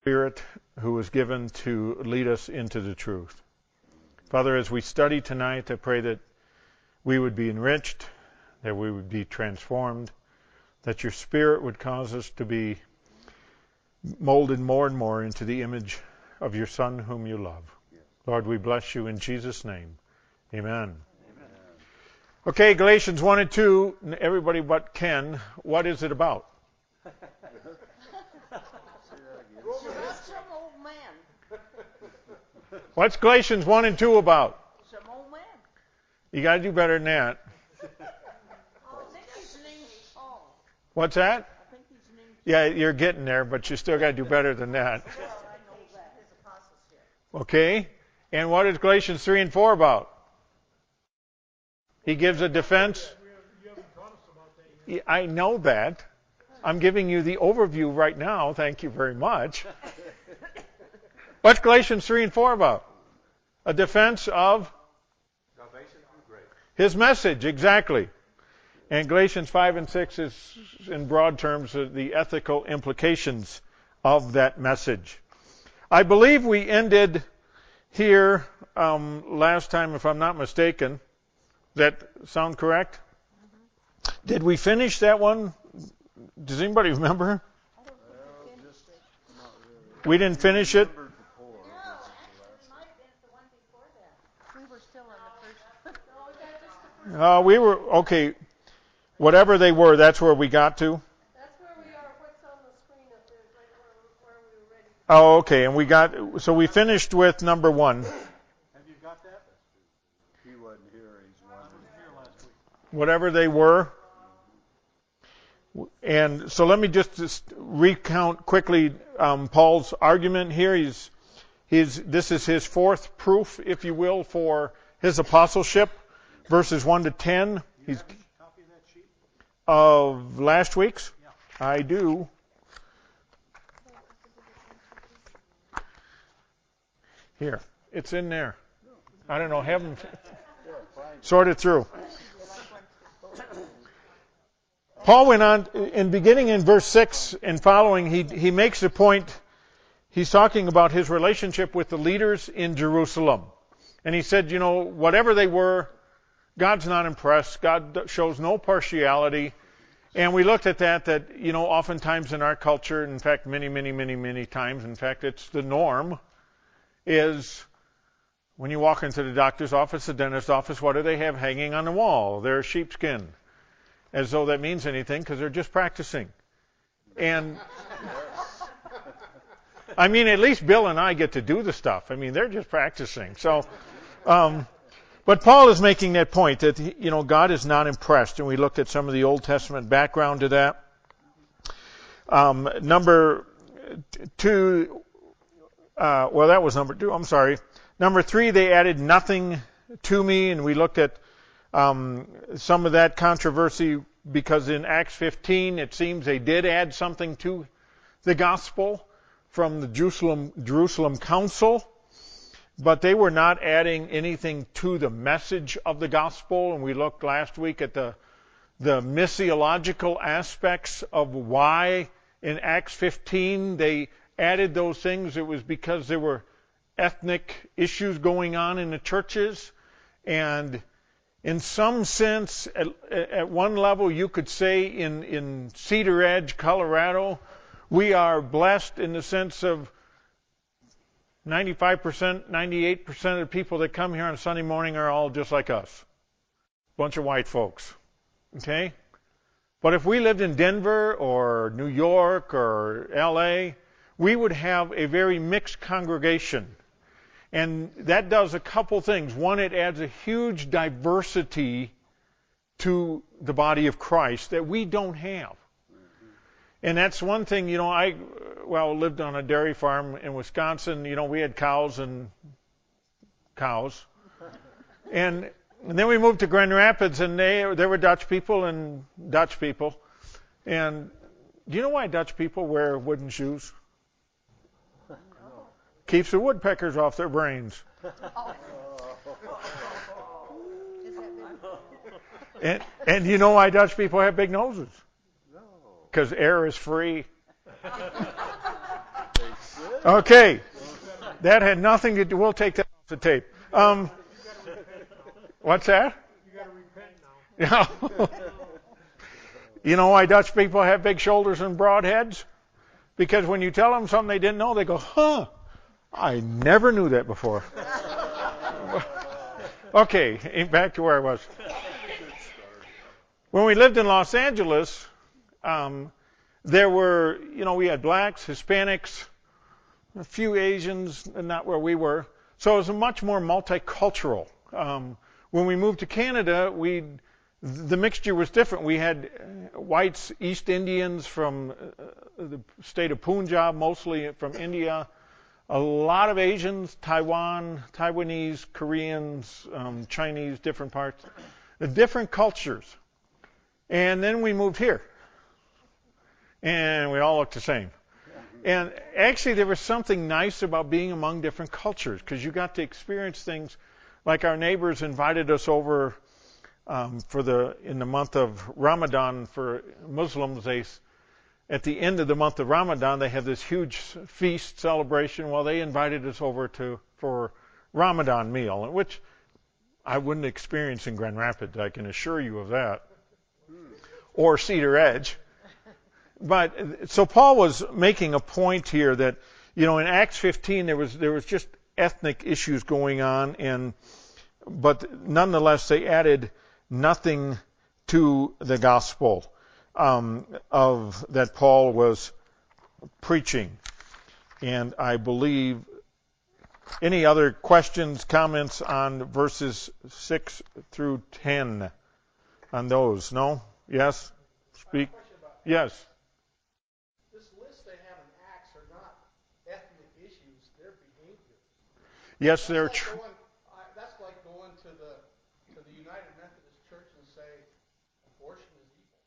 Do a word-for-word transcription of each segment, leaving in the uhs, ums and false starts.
Spirit who was given to lead us into the truth. Father, as we study tonight, I pray that we would be enriched, that we would be transformed, that your Spirit would cause us to be molded more and more into the image of your Son whom you love. Lord, we bless you in Jesus' name. Amen. Amen. Okay, Galatians one and two, everybody but Ken, what is it about? What's Galatians one and two about? Some old man. You got to do better than that. I think his name's Paul. What's that? I think his name's Yeah, you're getting there, but you still got to do better than that. Well, I know that. His apostleship. Okay? And what is Galatians three and four about? He gives a defense. I know that. I'm giving you the overview right now. Thank you very much. What's Galatians three and four about? A defense of his message, exactly. And Galatians five and six is, in broad terms, the ethical implications of that message. I believe we ended here um, last time, if I'm not mistaken. Does that sound correct? Mm-hmm. Did we finish that one? Does anybody remember? I don't think we finished it. Really. We didn't finish it? No, actually, it might have been the one before that. We were still on the first. No, we got just the first. Uh, we were, okay, whatever they were, that's where we got to? That's where we are. What's on the screen up there is right where, where we were ready. Oh, okay, and we got, so we finished with number one. Have you got that? He wasn't here. He's one. He was here last week. Whatever they were. And so let me just, just recount quickly um, Paul's argument here. He's, he's, this is his fourth proof, if you will, for his apostleship, verses one to ten. You He's have a copy of that sheet? of last week's. Yeah. I do. Here, it's in there. I don't know. Have them sort it through. Paul went on, in beginning in verse six and following, he, he makes a point. He's talking about his relationship with the leaders in Jerusalem. And he said, you know, whatever they were, God's not impressed. God shows no partiality. And we looked at that, that, you know, oftentimes in our culture, in fact, many, many, many, many times, in fact, it's the norm, is when you walk into the doctor's office, the dentist's office, what do they have hanging on the wall? Their sheepskin. As though that means anything, because they're just practicing. And I mean, at least Bill and I get to do the stuff. I mean, they're just practicing. So, um, but Paul is making that point that, you know, God is not impressed. And we looked at some of the Old Testament background to that. Um, number two, uh, well, that was number two. I'm sorry. Number three, they added nothing to me. And we looked at Um, some of that controversy because in Acts fifteen it seems they did add something to the gospel from the Jerusalem, Jerusalem Council, but they were not adding anything to the message of the gospel. And we looked last week at the the missiological aspects of why in Acts fifteen they added those things. It was because there were ethnic issues going on in the churches, and in some sense, at, at one level, you could say in, in Cedar Edge, Colorado, we are blessed in the sense of ninety-five percent, ninety-eight percent of the people that come here on Sunday morning are all just like us. Bunch of white folks. Okay? But if we lived in Denver or New York or L A, we would have a very mixed congregation. And that does a couple things. One, it adds a huge diversity to the body of Christ that we don't have. And that's one thing, you know, I, well, lived on a dairy farm in Wisconsin. You know, we had cows and cows. And, and then we moved to Grand Rapids, and they, there were Dutch people and Dutch people. And do you know why Dutch people wear wooden shoes? Keeps the woodpeckers off their brains. And, and you know why Dutch people have big noses? Because air is free. They should. Okay. That had nothing to do. We'll take that off the tape. Um, what's that? You got to repent now. Yeah. You know why Dutch people have big shoulders and broad heads? Because when you tell them something they didn't know, they go, huh, I never knew that before. Okay, back to where I was. When we lived in Los Angeles, um, there were, you know, we had blacks, Hispanics, a few Asians, not where we were. So it was a much more multicultural. Um, when we moved to Canada, we the mixture was different. We had whites, East Indians from uh, the state of Punjab, mostly from India, a lot of Asians, Taiwan, Taiwanese, Koreans, um, Chinese, different parts, the different cultures. And then we moved here, and we all looked the same. And actually, there was something nice about being among different cultures, because you got to experience things like our neighbors invited us over um, for the in the month of Ramadan. For Muslims, they at the end of the month of Ramadan, they have this huge feast celebration. Well, they invited us over to for Ramadan meal, which I wouldn't experience in Grand Rapids, I can assure you of that, or Cedar Edge. But so Paul was making a point here that, you know, in Acts fifteen there was there was just ethnic issues going on, and but nonetheless they added nothing to the gospel um, of that Paul was preaching. And I believe any other questions, comments on verses six through ten on those? No? Yes? Speak. Yes. This list they have in Acts are not ethnic issues, they're behaviors. Yes, they're That's like true. going, I, that's like going to the to the United Methodist Church and say abortion is evil.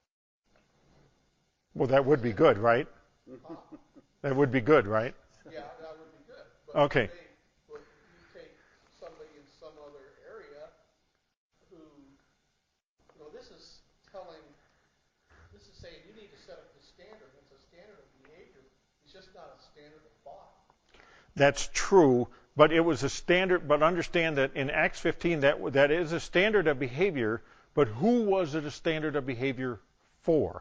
Well, that would be good, right? Huh? That would be good, right? Yeah, that would be good. But Okay. They, but you take somebody in some other area who, you know, this is telling, this is saying you need to set up the standard. It's a standard of behavior. It's just not a standard of thought. That's true, but it was a standard. But understand that in Acts fifteen, that that is a standard of behavior. But who was it a standard of behavior for?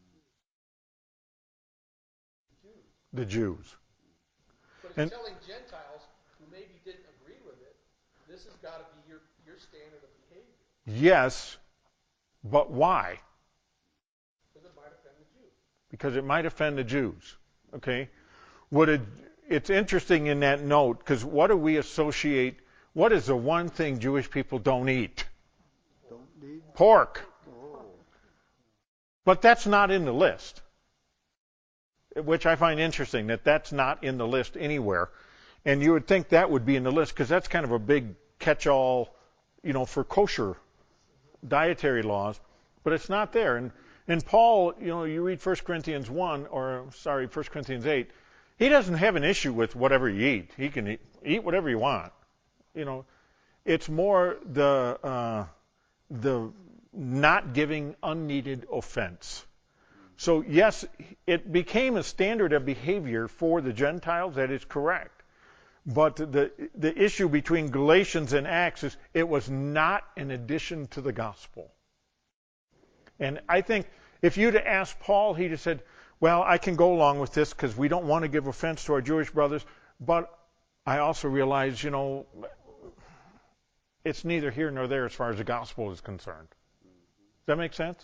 The Jews. But it's And- telling Gentiles who maybe didn't agree with it, this has got to be your, your standard of behavior. Yes, but why? Because it might offend the Jews. Because it might offend the Jews. Okay? Would it, it's interesting in that note, because what do we associate? What is the one thing Jewish people don't eat? Don't need. Pork. Oh. But that's not in the list, which I find interesting that that's not in the list anywhere. And you would think that would be in the list because that's kind of a big catch-all, you know, for kosher dietary laws, but it's not there. And and Paul, you know, you read First Corinthians one, or sorry, First Corinthians eight, he doesn't have an issue with whatever you eat. He can eat, eat whatever you want. You know, it's more the uh, the not giving unneeded offense. So yes, it became a standard of behavior for the Gentiles. That is correct. But the the issue between Galatians and Acts is it was not an addition to the gospel. And I think if you'd have asked Paul, he'd have said, well, I can go along with this because we don't want to give offense to our Jewish brothers, but I also realize, you know, it's neither here nor there as far as the gospel is concerned. Does that make sense?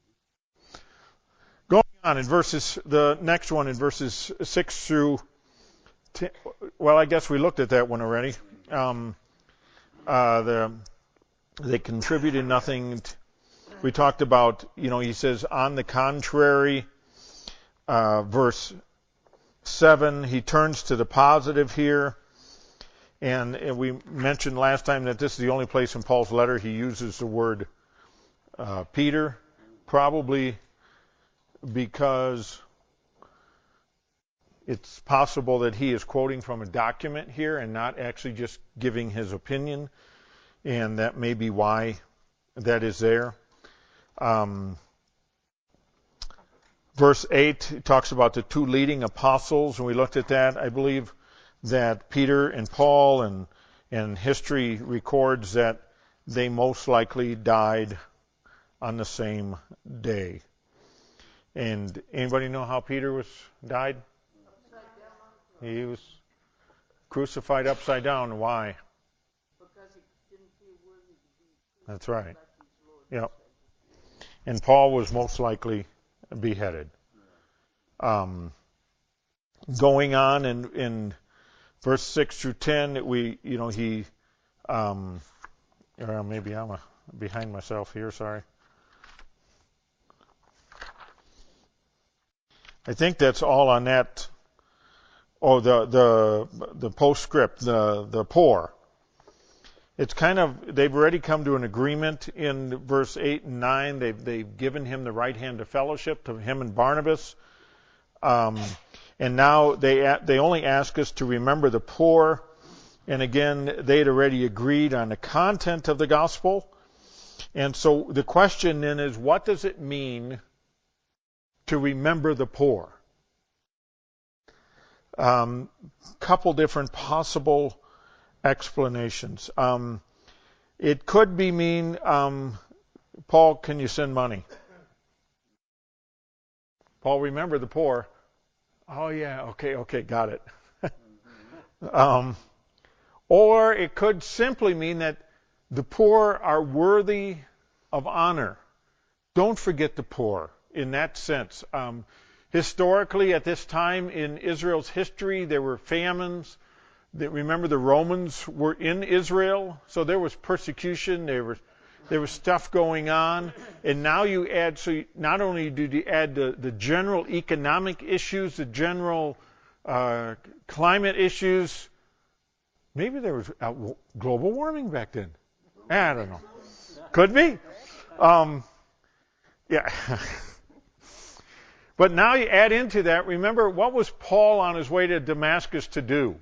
Going on in verses, the next one in verses six through ten, well, I guess we looked at that one already. Um, uh, the, they contributed nothing. T- we talked about, you know, he says, on the contrary, uh, verse seven, he turns to the positive here. And, and we mentioned last time that this is the only place in Paul's letter he uses the word uh, Peter, probably because it's possible that he is quoting from a document here and not actually just giving his opinion, and that may be why that is there. Um, verse eight talks about the two leading apostles, and we looked at that. I believe that Peter and Paul and, and history records that they most likely died on the same day. And anybody know how Peter was died? He was crucified upside down. Why? Because he didn't feel worthy to be. That's right. Yep. And Paul was most likely beheaded. Um, going on in, in verse six through ten, we, you know, he, um, or maybe I'm a, behind myself here. Sorry. I think that's all on that. Oh, the the the postscript, the the poor. It's kind of, they've already come to an agreement in verse eight and nine. They've they've given him the right hand of fellowship, to him and Barnabas. Um, and now they they only ask us to remember the poor. And again, they had already agreed on the content of the gospel. And so the question then is, what does it mean to remember the poor? Um, couple different possible explanations. Um, it could be mean, um, Paul, can you send money? Paul, remember the poor. Oh yeah, okay, okay, got it. um, or it could simply mean that the poor are worthy of honor. Don't forget the poor in that sense. Um, historically, at this time in Israel's history, there were famines. Remember, the Romans were in Israel, so there was persecution. There was there was stuff going on, and now you add. So you, not only do you add the, the general economic issues, the general uh, climate issues. Maybe there was uh, global warming back then. I don't know. Could be. Um, yeah. But now you add into that. Remember, what was Paul on his way to Damascus to do?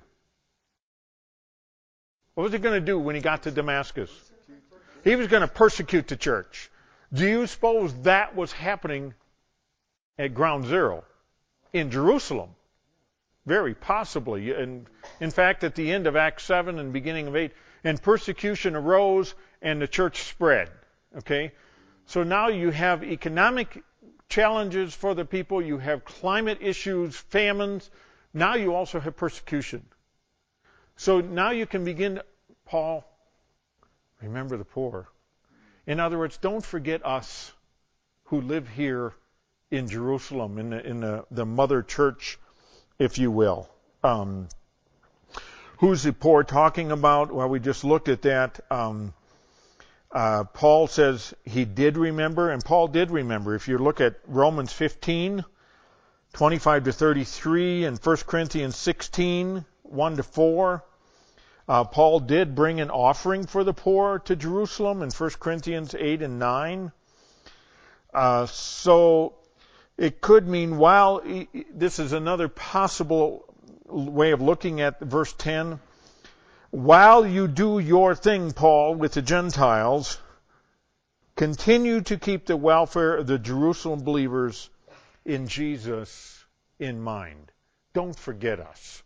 What was he going to do when he got to Damascus? He was going to persecute the church. Do you suppose that was happening at ground zero in Jerusalem? Very possibly. And in fact, at the end of Acts seven and beginning of eight, and persecution arose and the church spread. Okay? So now you have economic challenges for the people. You have climate issues, famines. Now you also have persecution. So now you can begin, Paul, remember the poor. In other words, don't forget us who live here in Jerusalem, in the, in the, the mother church, if you will. Um, who's the poor talking about? Well, we just looked at that. Um, uh, Paul says he did remember, and Paul did remember. If you look at Romans fifteen, twenty-five to thirty-three, and First Corinthians sixteen, one to four, Uh, Paul did bring an offering for the poor to Jerusalem in First Corinthians eight and nine. Uh, so it could mean, while this is another possible way of looking at verse ten, while you do your thing, Paul, with the Gentiles, continue to keep the welfare of the Jerusalem believers in Jesus in mind. Don't forget us.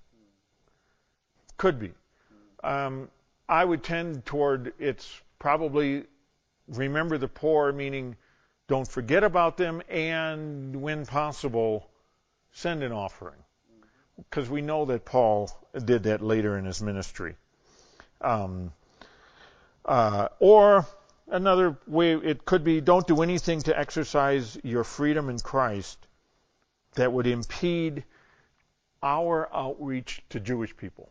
Could be. Um, I would tend toward it's probably remember the poor, meaning don't forget about them, and when possible, send an offering. Because we know that Paul did that later in his ministry. Um, uh, or another way it could be, don't do anything to exercise your freedom in Christ that would impede our outreach to Jewish people.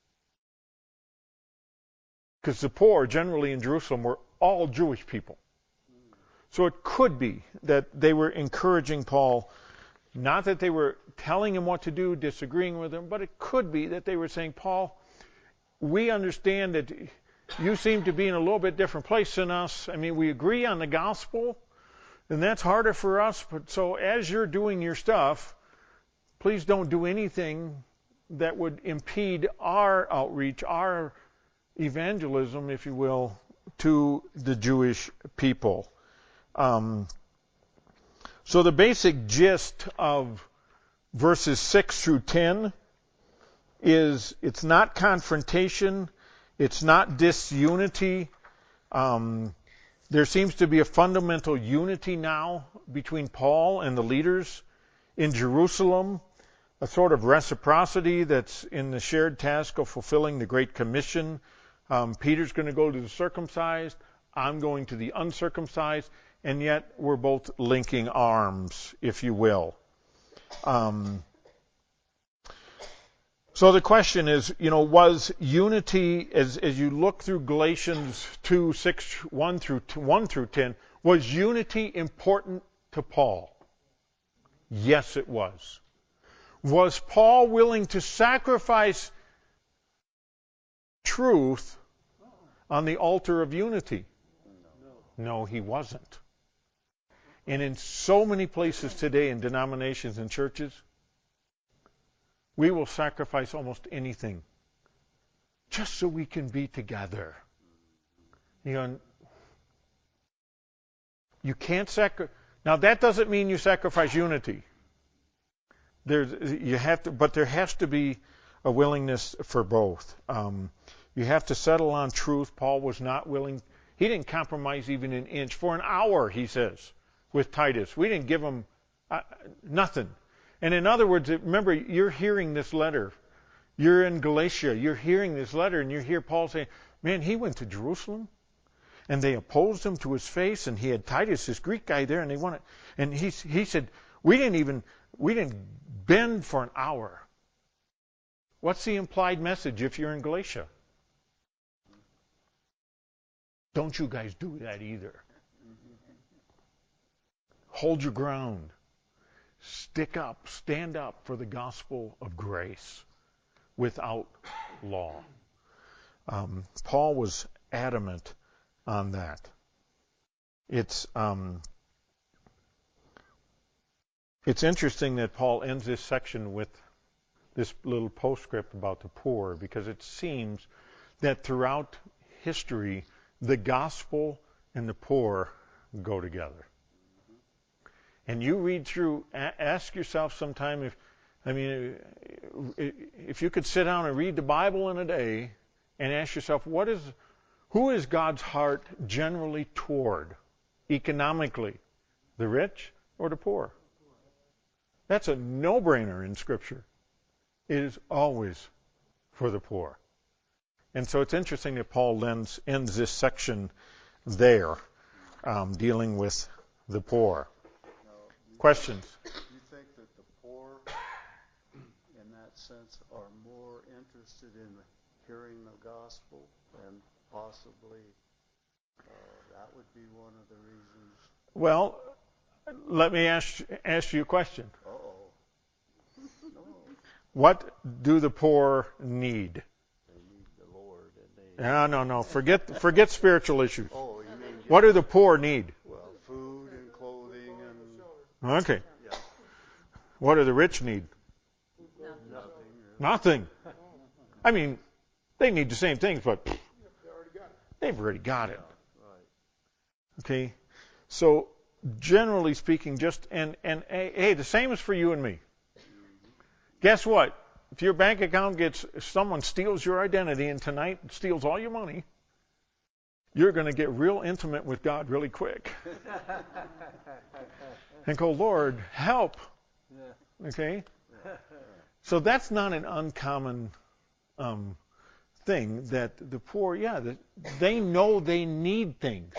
Because the poor generally in Jerusalem were all Jewish people. So it could be that they were encouraging Paul, not that they were telling him what to do, disagreeing with him, but it could be that they were saying, Paul, we understand that you seem to be in a little bit different place than us. I mean, we agree on the gospel, and that's harder for us. But so as you're doing your stuff, please don't do anything that would impede our outreach, our evangelism, if you will, to the Jewish people. Um, so the basic gist of verses six through ten is, it's not confrontation, it's not disunity. Um, there seems to be a fundamental unity now between Paul and the leaders in Jerusalem, a sort of reciprocity that's in the shared task of fulfilling the Great Commission. Um, Peter's going to go to the circumcised, I'm going to the uncircumcised, and yet we're both linking arms, if you will. Um, so the question is, you know, was unity, as as you look through Galatians two, six, one through one through ten, was unity important to Paul? Yes, it was. Was Paul willing to sacrifice truth on the altar of unity? No, he wasn't. And in so many places today, in denominations and churches, we will sacrifice almost anything just so we can be together. You know, you can't sacrifice. Now that doesn't mean you sacrifice unity. There's, you have to, but there has to be a willingness for both. Um, you have to settle on truth. Paul was not willing. He didn't compromise even an inch. For an hour, he says, with Titus. We didn't give him uh, nothing. And in other words, remember, you're hearing this letter. You're in Galatia. You're hearing this letter, and you hear Paul saying, man, he went to Jerusalem, and they opposed him to his face, and he had Titus, this Greek guy, there, and they wanted, and he, he said, we didn't even, we didn't bend for an hour. What's the implied message if you're in Galatia? Don't you guys do that either. Hold your ground. Stick up, stand up for the gospel of grace without law. Um, Paul was adamant on that. It's um, it's interesting that Paul ends this section with this little postscript about the poor, because it seems that throughout history, the gospel and the poor go together. And you read through, ask yourself sometime if, I mean, if you could sit down and read the Bible in a day and ask yourself, what is, who is God's heart generally toward, economically, the rich or the poor? That's a no-brainer in Scripture. It is always for the poor. And so it's interesting that Paul ends, ends this section there, um, dealing with the poor. Questions? Do you think that the poor, in that sense, are more interested in hearing the gospel, and possibly uh, that would be one of the reasons? Well, let me ask, ask you a question. Uh-oh. No. What do the poor need? They need the Lord. And they No, no, no. Forget, forget spiritual issues. Oh, you mean What do the poor need? well, food and clothing and Okay. yeah, What do the rich need? nothing. Nothing. I mean, they need the same things, but pff, They already got it. they've already got it. Right. Okay? So, generally speaking, just, and, and hey, hey, the same is for you and me. Guess what? If your bank account gets, if someone steals your identity and tonight steals all your money, you're going to get real intimate with God really quick. And go, Lord, help. Okay? So that's not an uncommon um, thing that the poor, yeah, the, they know they need things.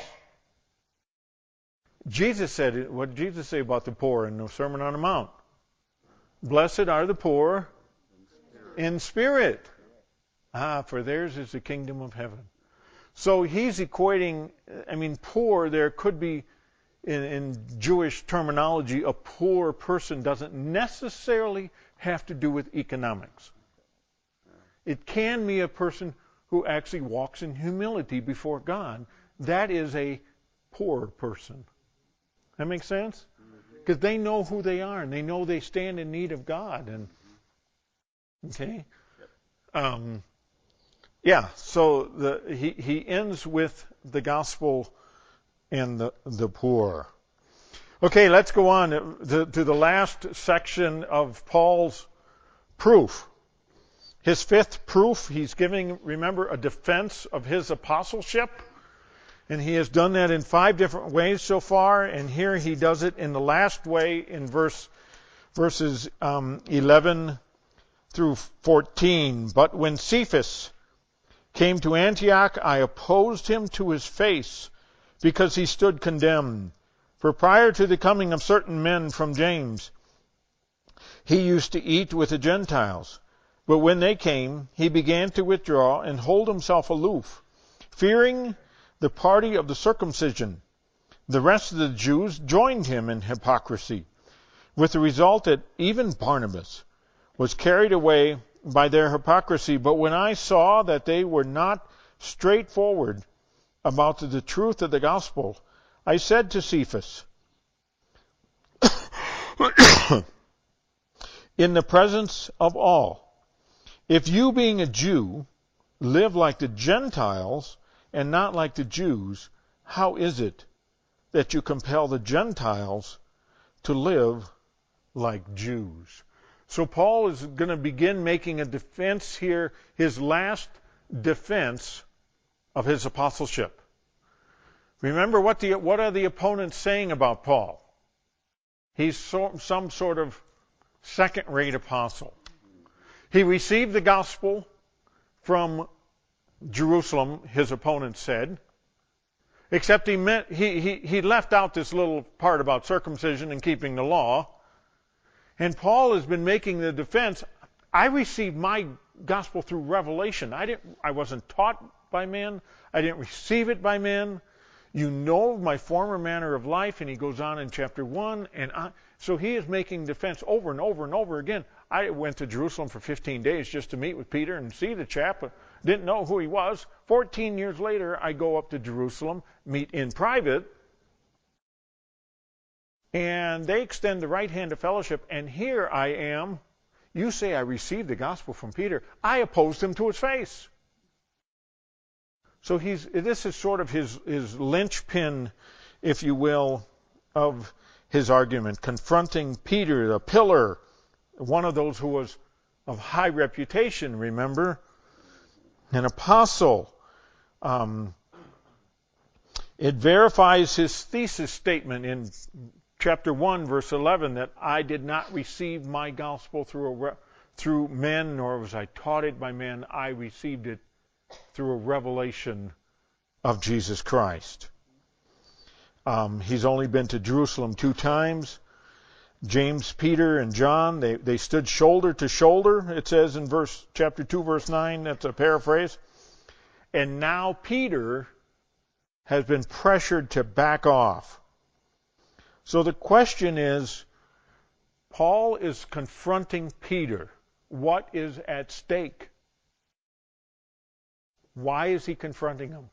Jesus said, what did Jesus say about the poor in the Sermon on the Mount? Blessed are the poor in spirit. Ah, for theirs is the kingdom of heaven. So he's equating, I mean, poor, there could be, in, in Jewish terminology, a poor person doesn't necessarily have to do with economics. It can be a person who actually walks in humility before God. That is a poor person. That makes sense? Because they know who they are, and they know they stand in need of God. And okay, um, yeah. So the he he ends with the gospel and the the poor. Okay, let's go on to, to the last section of Paul's proof. His fifth proof, he's giving, remember, a defense of his apostleship. And he has done that in five different ways so far. And here he does it in the last way in verse verses um, eleven through fourteen. But when Cephas came to Antioch, I opposed him to his face, because he stood condemned. For prior to the coming of certain men from James, he used to eat with the Gentiles. But when they came, he began to withdraw and hold himself aloof, fearing the party of the circumcision. The rest of the Jews joined him in hypocrisy, with the result that even Barnabas was carried away by their hypocrisy. But when I saw that they were not straightforward about the truth of the gospel, I said to Cephas, in the presence of all, if you, being a Jew, live like the Gentiles and not like the Jews, how is it that you compel the Gentiles to live like Jews? So Paul is going to begin making a defense here, his last defense of his apostleship. Remember, what the what are the opponents saying about Paul? He's so, some sort of second-rate apostle. He received the gospel from Jerusalem, his opponents said, except he, meant, he, he, he left out this little part about circumcision and keeping the law. And Paul has been making the defense, I received my gospel through revelation. I didn't. I wasn't taught by men. I didn't receive it by men. You know my former manner of life. And he goes on in chapter one. And I, so he is making defense over and over and over again. I went to Jerusalem for fifteen days just to meet with Peter and see the chap. Didn't know who he was. fourteen years later, I go up to Jerusalem, meet in private, and they extend the right hand of fellowship. And here I am. You say I received the gospel from Peter. I opposed him to his face. So he's this is sort of his, his linchpin, if you will, of his argument, confronting Peter, the pillar, one of those who was of high reputation, remember? An apostle. Um, it verifies his thesis statement in chapter one, verse eleven, that I did not receive my gospel through a re- through men, nor was I taught it by men. I received it through a revelation of Jesus Christ. Um, he's only been to Jerusalem two times. James, Peter, and John, they, they stood shoulder to shoulder, it says in verse chapter two, verse nine. That's a paraphrase. And now Peter has been pressured to back off. So the question is, Paul is confronting Peter. What is at stake? Why is he confronting him?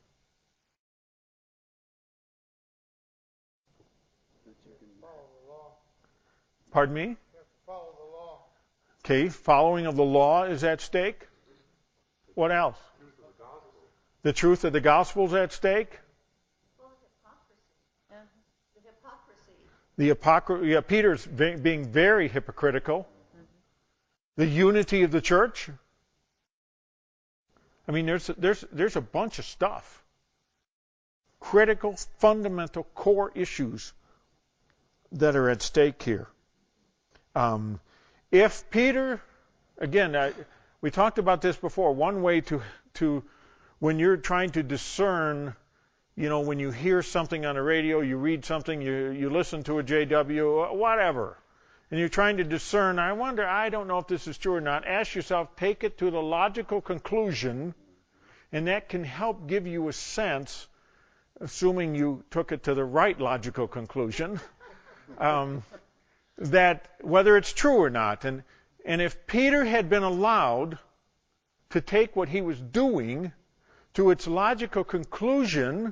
Pardon me? Follow the law. Okay, following of the law is at stake. What else? The truth of the gospel is at stake. Well, hypocrisy. Uh-huh. The hypocrisy. The hypocrisy. Yeah, Peter's being very hypocritical. Mm-hmm. The unity of the church. I mean, there's there's there's a bunch of stuff. Critical, fundamental, core issues that are at stake here. Um, if Peter, again, I, we talked about this before. One way to to when you're trying to discern, you know, when you hear something on the radio, you read something, you you listen to a J W, whatever, and you're trying to discern. I wonder, I don't know if this is true or not. Ask yourself, take it to the logical conclusion, and that can help give you a sense, assuming you took it to the right logical conclusion. Um, that whether it's true or not. And and if Peter had been allowed to take what he was doing to its logical conclusion,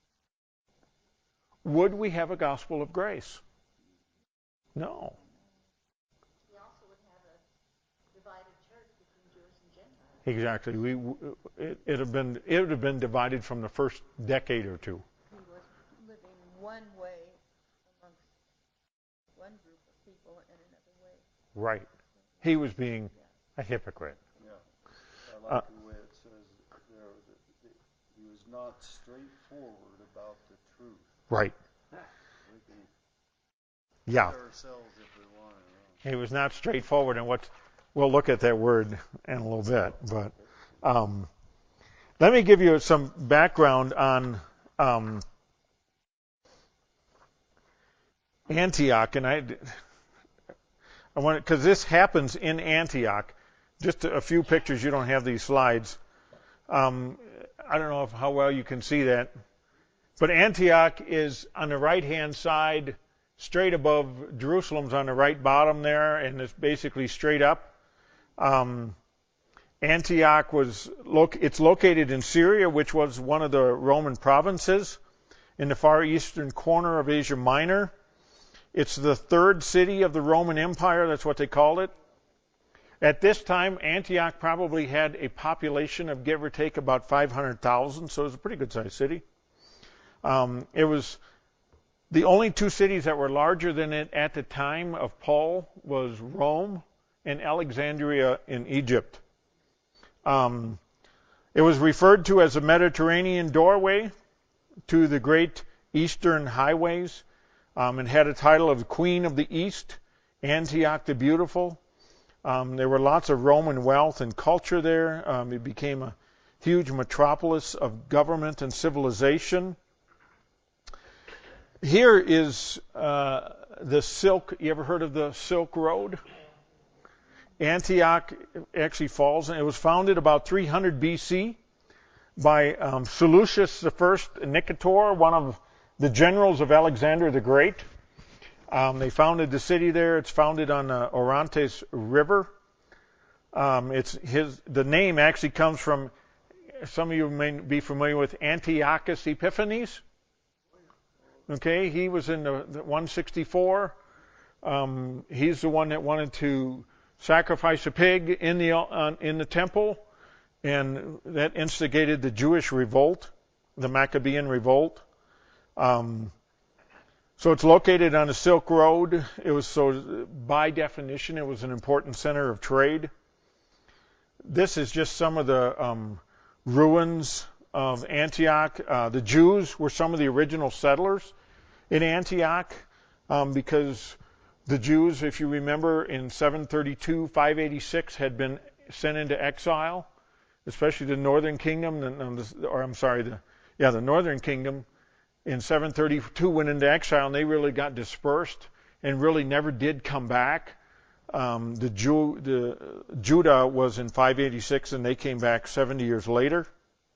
would we have a gospel of grace? No. We also would have a divided church between Jews and Gentiles. Exactly. We it it'd have been it would have been divided from the first decade or two. He was living one way amongst one group of people and another way. Right. He was being a hypocrite. Yeah. like Uh, the way it says there that that he was not straightforward about the truth. right. We can Yeah. hit ourselves if we want to. He was not straightforward, and what we'll look at that word in a little bit. But um, let me give you some background on um, Antioch, and I, I want because this happens in Antioch. Just a, a few pictures. You don't have these slides. Um, I don't know if, how well you can see that, but Antioch is on the right-hand side, straight above Jerusalem's on the right bottom there, and it's basically straight up. Um, Antioch was loc- it's located in Syria, which was one of the Roman provinces in the far eastern corner of Asia Minor. It's the third city of the Roman Empire. That's what they called it. At this time, Antioch probably had a population of give or take about five hundred thousand, so it was a pretty good-sized city. Um, it was the only two cities that were larger than it at the time of Paul was Rome and Alexandria in Egypt. Um, it was referred to as a Mediterranean doorway to the great eastern highways. Um, it had a title of Queen of the East, Antioch the Beautiful. Um, there were lots of Roman wealth and culture there. Um, it became a huge metropolis of government and civilization. Here is uh, the Silk. You ever heard of the Silk Road? Antioch actually falls. It was founded about three hundred B C by um, Seleucus the First Nicator, one of the generals of Alexander the Great. Um, they founded the city there. It's founded on the Orontes River. Um, it's his. The name actually comes from. Some of you may be familiar with Antiochus Epiphanes. Okay, he was in the, the one sixty-four. Um, he's the one that wanted to sacrifice a pig in the uh, in the temple, and that instigated the Jewish revolt, the Maccabean revolt. Um, so it's located on the Silk Road. It was so by definition it was an important center of trade. This is just some of the um, ruins of Antioch. Uh, the Jews were some of the original settlers in Antioch um, because the Jews, if you remember, in seven thirty-two, five eighty-six had been sent into exile, especially the northern kingdom, or I'm sorry, the yeah, the northern kingdom in seven thirty-two went into exile, and they really got dispersed and really never did come back. Um, the, Jew, the Judah was in five eighty-six, and they came back seventy years later.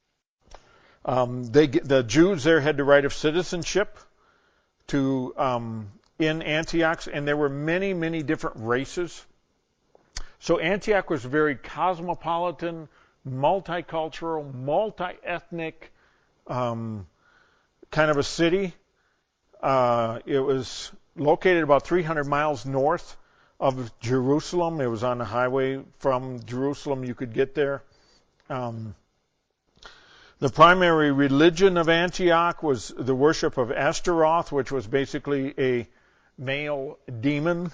Um, they the Jews there had the right of citizenship to um, in Antioch, and there were many, many different races. So Antioch was very cosmopolitan, multicultural, multi-ethnic um, kind of a city. Uh, it was located about three hundred miles north of Jerusalem. It was on the highway from Jerusalem. You could get there. Um, the primary religion of Antioch was the worship of Ashtaroth, which was basically a male demon.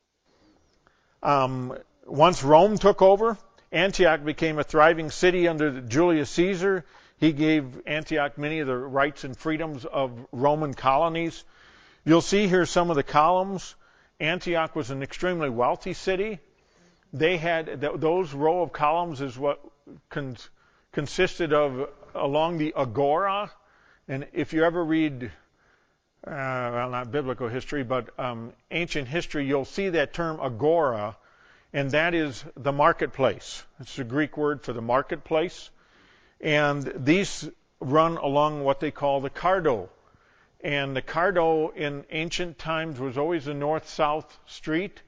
Um, once Rome took over, Antioch became a thriving city under Julius Caesar. He gave Antioch many of the rights and freedoms of Roman colonies. You'll see here some of the columns. Antioch was an extremely wealthy city. They had th- those row of columns is what con- consisted of along the agora. And if you ever read, uh, well, not biblical history, but um, ancient history, you'll see that term agora, and that is the marketplace. It's the Greek word for the marketplace. And these run along what they call the Cardo. And the Cardo in ancient times was always a north-south street.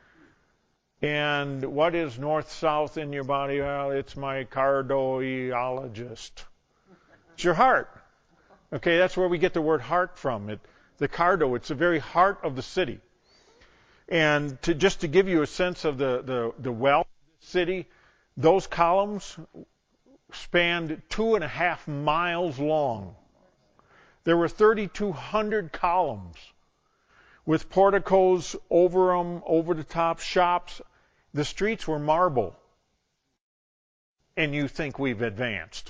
And what is north-south in your body? Well, it's my cardiologist. It's your heart. Okay, that's where we get the word heart from. It, the Cardo, it's the very heart of the city. And to just to give you a sense of the, the, the wealth of the city, those columns spanned two and a half miles long. There were thirty-two hundred columns with porticos over them, over the top shops. The streets were marble. and you think we've advanced.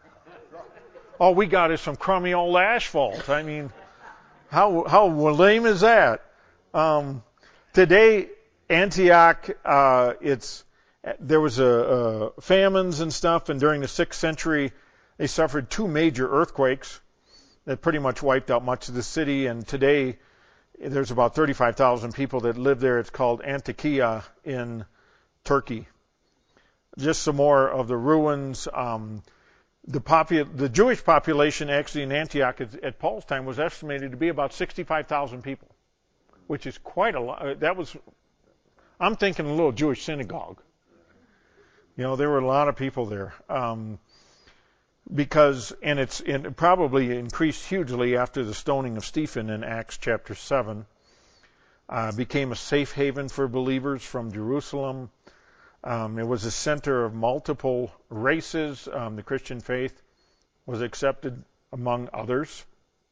All we got is some crummy old asphalt. I mean, how how lame is that? Um, today, Antioch, uh, it's there was a, a famines and stuff, and during the sixth century, they suffered two major earthquakes that pretty much wiped out much of the city. And today, there's about thirty-five thousand people that live there. It's called Antakya in Turkey. Just some more of the ruins. Um, the, popu- the Jewish population actually in Antioch at, at Paul's time was estimated to be about sixty-five thousand people, which is quite a lot. That was, I'm thinking a little Jewish synagogue. You know, there were a lot of people there. Um, because, and it's it probably increased hugely after the stoning of Stephen in Acts chapter seven. Uh, became a safe haven for believers from Jerusalem. Um, it was a center of multiple races. Um, the Christian faith was accepted among others.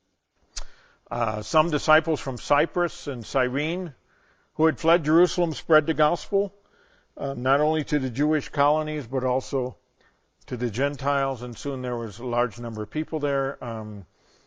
Uh, some disciples from Cyprus and Cyrene who had fled Jerusalem spread the gospel, uh, not only to the Jewish colonies, but also to the Gentiles, and soon there was a large number of people there. Um,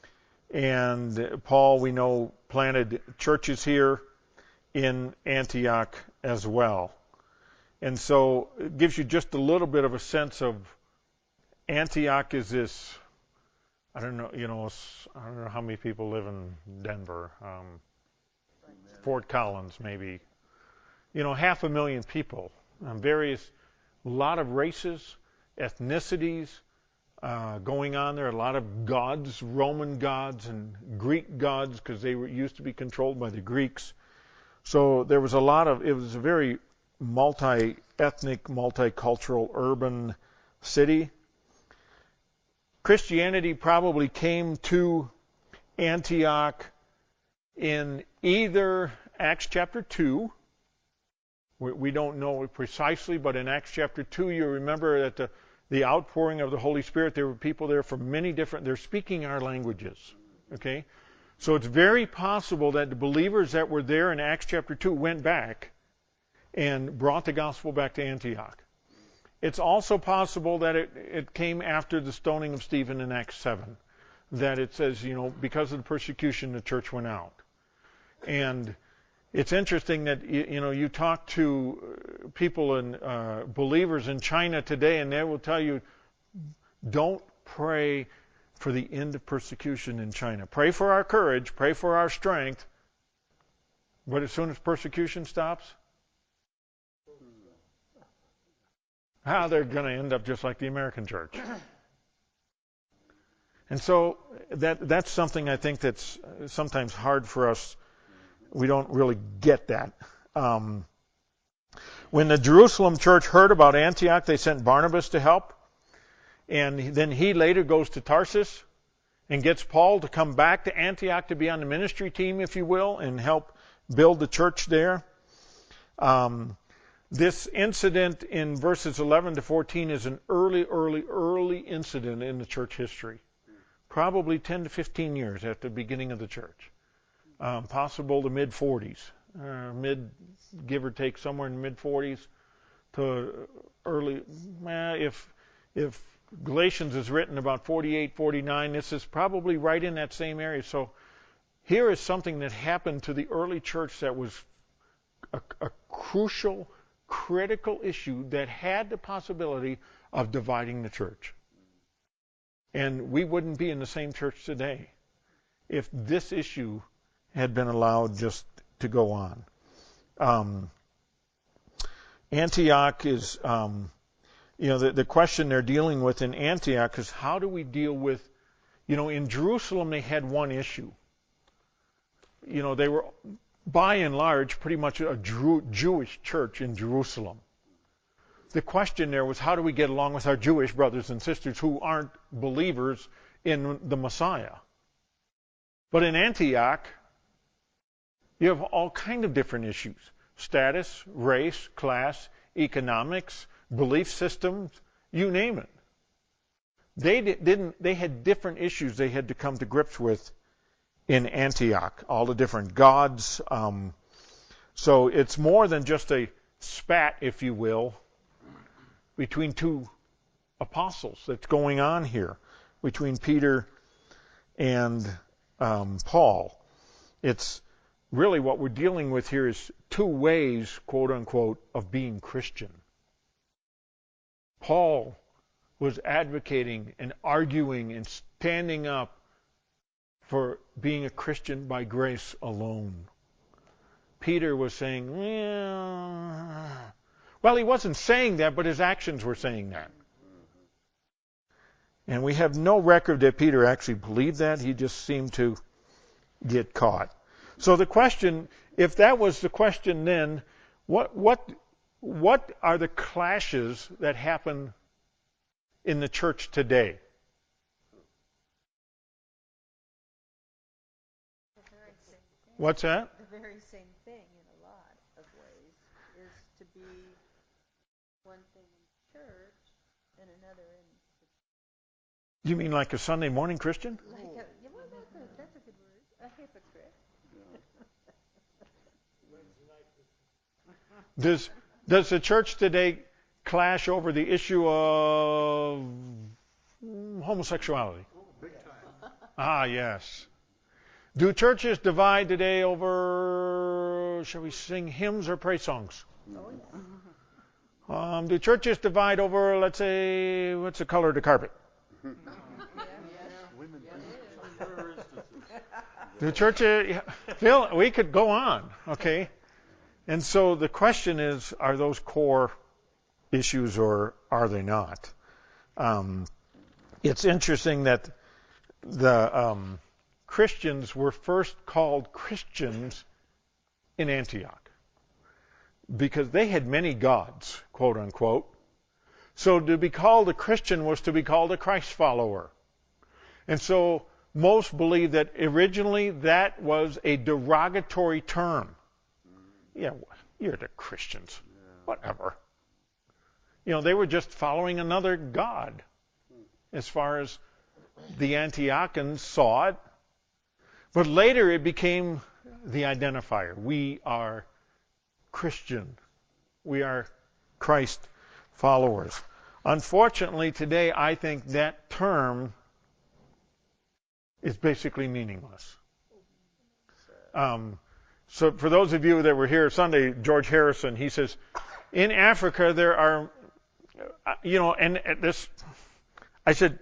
and Paul, we know, planted churches here in Antioch as well. And so it gives you just a little bit of a sense of Antioch is this, I don't know, you know, I don't know how many people live in Denver. Um, Fort Collins, maybe. You know, half a million people. Um, various, a lot of races, ethnicities uh, going on there. A lot of gods, Roman gods and Greek gods, because they were used to be controlled by the Greeks. So there was a lot of, it was a very multi-ethnic, multicultural, urban city. Christianity probably came to Antioch in either Acts chapter two, we, we don't know it precisely, but in Acts chapter two, you remember that the, the outpouring of the Holy Spirit, there were people there from many different, they're speaking our languages, okay? So it's very possible that the believers that were there in Acts chapter two went back and brought the gospel back to Antioch. It's also possible that it, it came after the stoning of Stephen in Acts seven, that it says, you know, because of the persecution, the church went out. And it's interesting that, you, you know, you talk to people and uh, believers in China today, and they will tell you, don't pray for the end of persecution in China. Pray for our courage, pray for our strength, but as soon as persecution stops, how they're going to end up just like the American church. And so that that's something I think that's sometimes hard for us. We don't really get that. Um, when the Jerusalem church heard about Antioch, they sent Barnabas to help. And then he later goes to Tarsus and gets Paul to come back to Antioch to be on the ministry team, if you will, and help build the church there. Um, This incident in verses eleven to fourteen is an early, early, early incident in the church history. Probably ten to fifteen years after the beginning of the church. Um, possible the mid forties. Uh, mid, give or take, somewhere in the mid forties to early, eh, if, if Galatians is written about forty-eight, forty-nine, this is probably right in that same area. So here is something that happened to the early church that was a, a crucial critical issue that had the possibility of dividing the church. And we wouldn't be in the same church today if this issue had been allowed just to go on. Um, Antioch is, um, you know, the, the question they're dealing with in Antioch is how do we deal with, you know, in Jerusalem they had one issue. You know, they were by and large, pretty much a Jew- Jewish church in Jerusalem. The question there was, how do we get along with our Jewish brothers and sisters who aren't believers in the Messiah? But in Antioch, you have all kind of different issues. Status, race, class, economics, belief systems, you name it. They didn't. They had different issues they had to come to grips with in Antioch, all the different gods. Um, so it's more than just a spat, if you will, between two apostles that's going on here between Peter and um, Paul. It's really what we're dealing with here is two ways, quote unquote, of being Christian. Paul was advocating and arguing and standing up for being a Christian by grace alone. Peter was saying, well, well, he wasn't saying that, but his actions were saying that. And we have no record that Peter actually believed that. He just seemed to get caught. So the question, if that was the question then, what what what are the clashes that happen in the church today? The very same thing. What's that? The very same thing in a lot of ways is to be one thing in church and another in You mean like a Sunday morning Christian? like a, yeah, well, that's a, that's a good word, a hypocrite. Does does the church today clash over the issue of homosexuality? Big time. Ah, yes. Do churches divide today over, shall we sing hymns or praise songs? Mm-hmm. Um, do churches divide over, let's say, what's the color of the carpet? Women. The churches, Phil, we could go on, okay? And so the question is, are those core issues or are they not? Um, it's interesting that the um, Christians were first called Christians in Antioch because they had many gods, quote unquote. So to be called a Christian was to be called a Christ follower. And so most believe that originally that was a derogatory term. Yeah, you're the Christians. Whatever. You know, they were just following another god as far as the Antiochans saw it. But later it became the identifier. We are Christian. We are Christ followers. Unfortunately, today I think that term is basically meaningless. Um, so for those of you that were here Sunday, George Harrison, he says, in Africa there are, you know, and this, I said,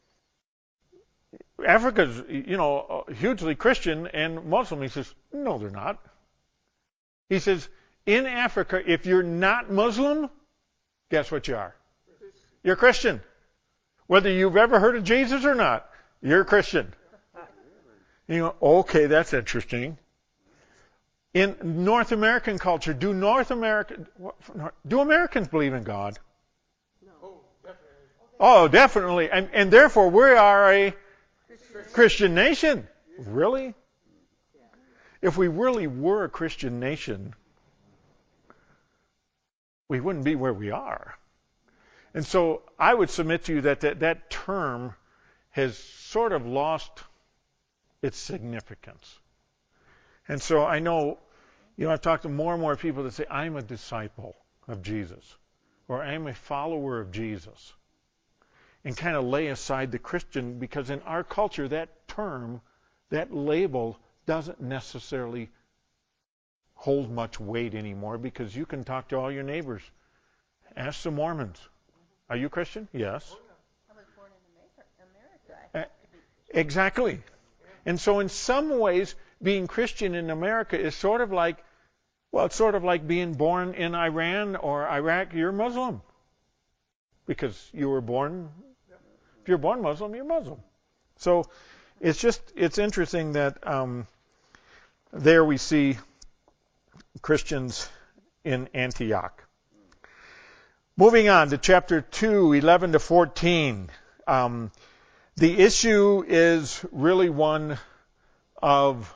Africa's, you know, hugely Christian and Muslim. He says, no, they're not. He says, in Africa, if you're not Muslim, guess what you are? You're Christian. Whether you've ever heard of Jesus or not, you're a Christian. You know, okay, that's interesting. In North American culture, do North American, do Americans believe in God? Oh, definitely. Oh, definitely. And, and therefore, we are a Christian nation. Really? If we really were a Christian nation, we wouldn't be where we are. And so I would submit to you that that, that term has sort of lost its significance. And so I know, you know, I've talked to more and more people that say, I'm a disciple of Jesus, or I'm a follower of Jesus, and kind of lay aside the Christian, because in our culture, that term, that label, doesn't necessarily hold much weight anymore, because you can talk to all your neighbors. Ask the Mormons. Are you Christian? Yes. I was born in America. America. Uh, exactly. And so in some ways, being Christian in America is sort of like, well, it's sort of like being born in Iran or Iraq. You're Muslim. Because you were born, if you're born Muslim, you're Muslim. So it's just, it's interesting that um, there we see Christians in Antioch. Moving on to chapter two, eleven to fourteen. Um, the issue is really one of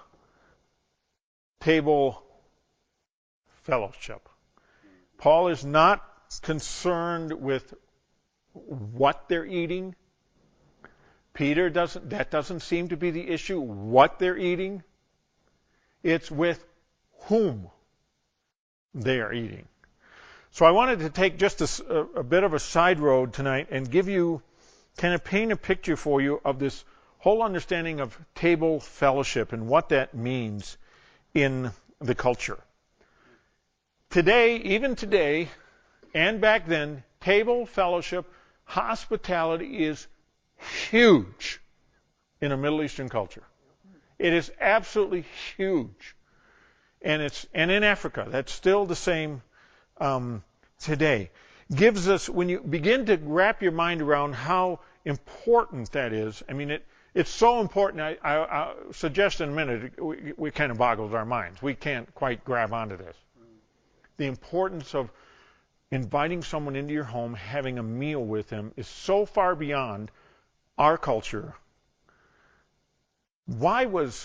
table fellowship. Paul is not concerned with what they're eating. Peter doesn't, that doesn't seem to be the issue, what they're eating. It's with whom they are eating. So I wanted to take just a, a bit of a side road tonight and give you, kind of paint a picture for you of this whole understanding of table fellowship and what that means in the culture. Today, even today, and back then, table fellowship, hospitality is huge in a Middle Eastern culture. It is absolutely huge. And it's and in Africa, that's still the same um, today. Gives us, when you begin to wrap your mind around how important that is, I mean, it it's so important. I, I, I suggest in a minute, we, we kind of boggles our minds. We can't quite grab onto this. The importance of inviting someone into your home, having a meal with them, is so far beyond our culture. Why was,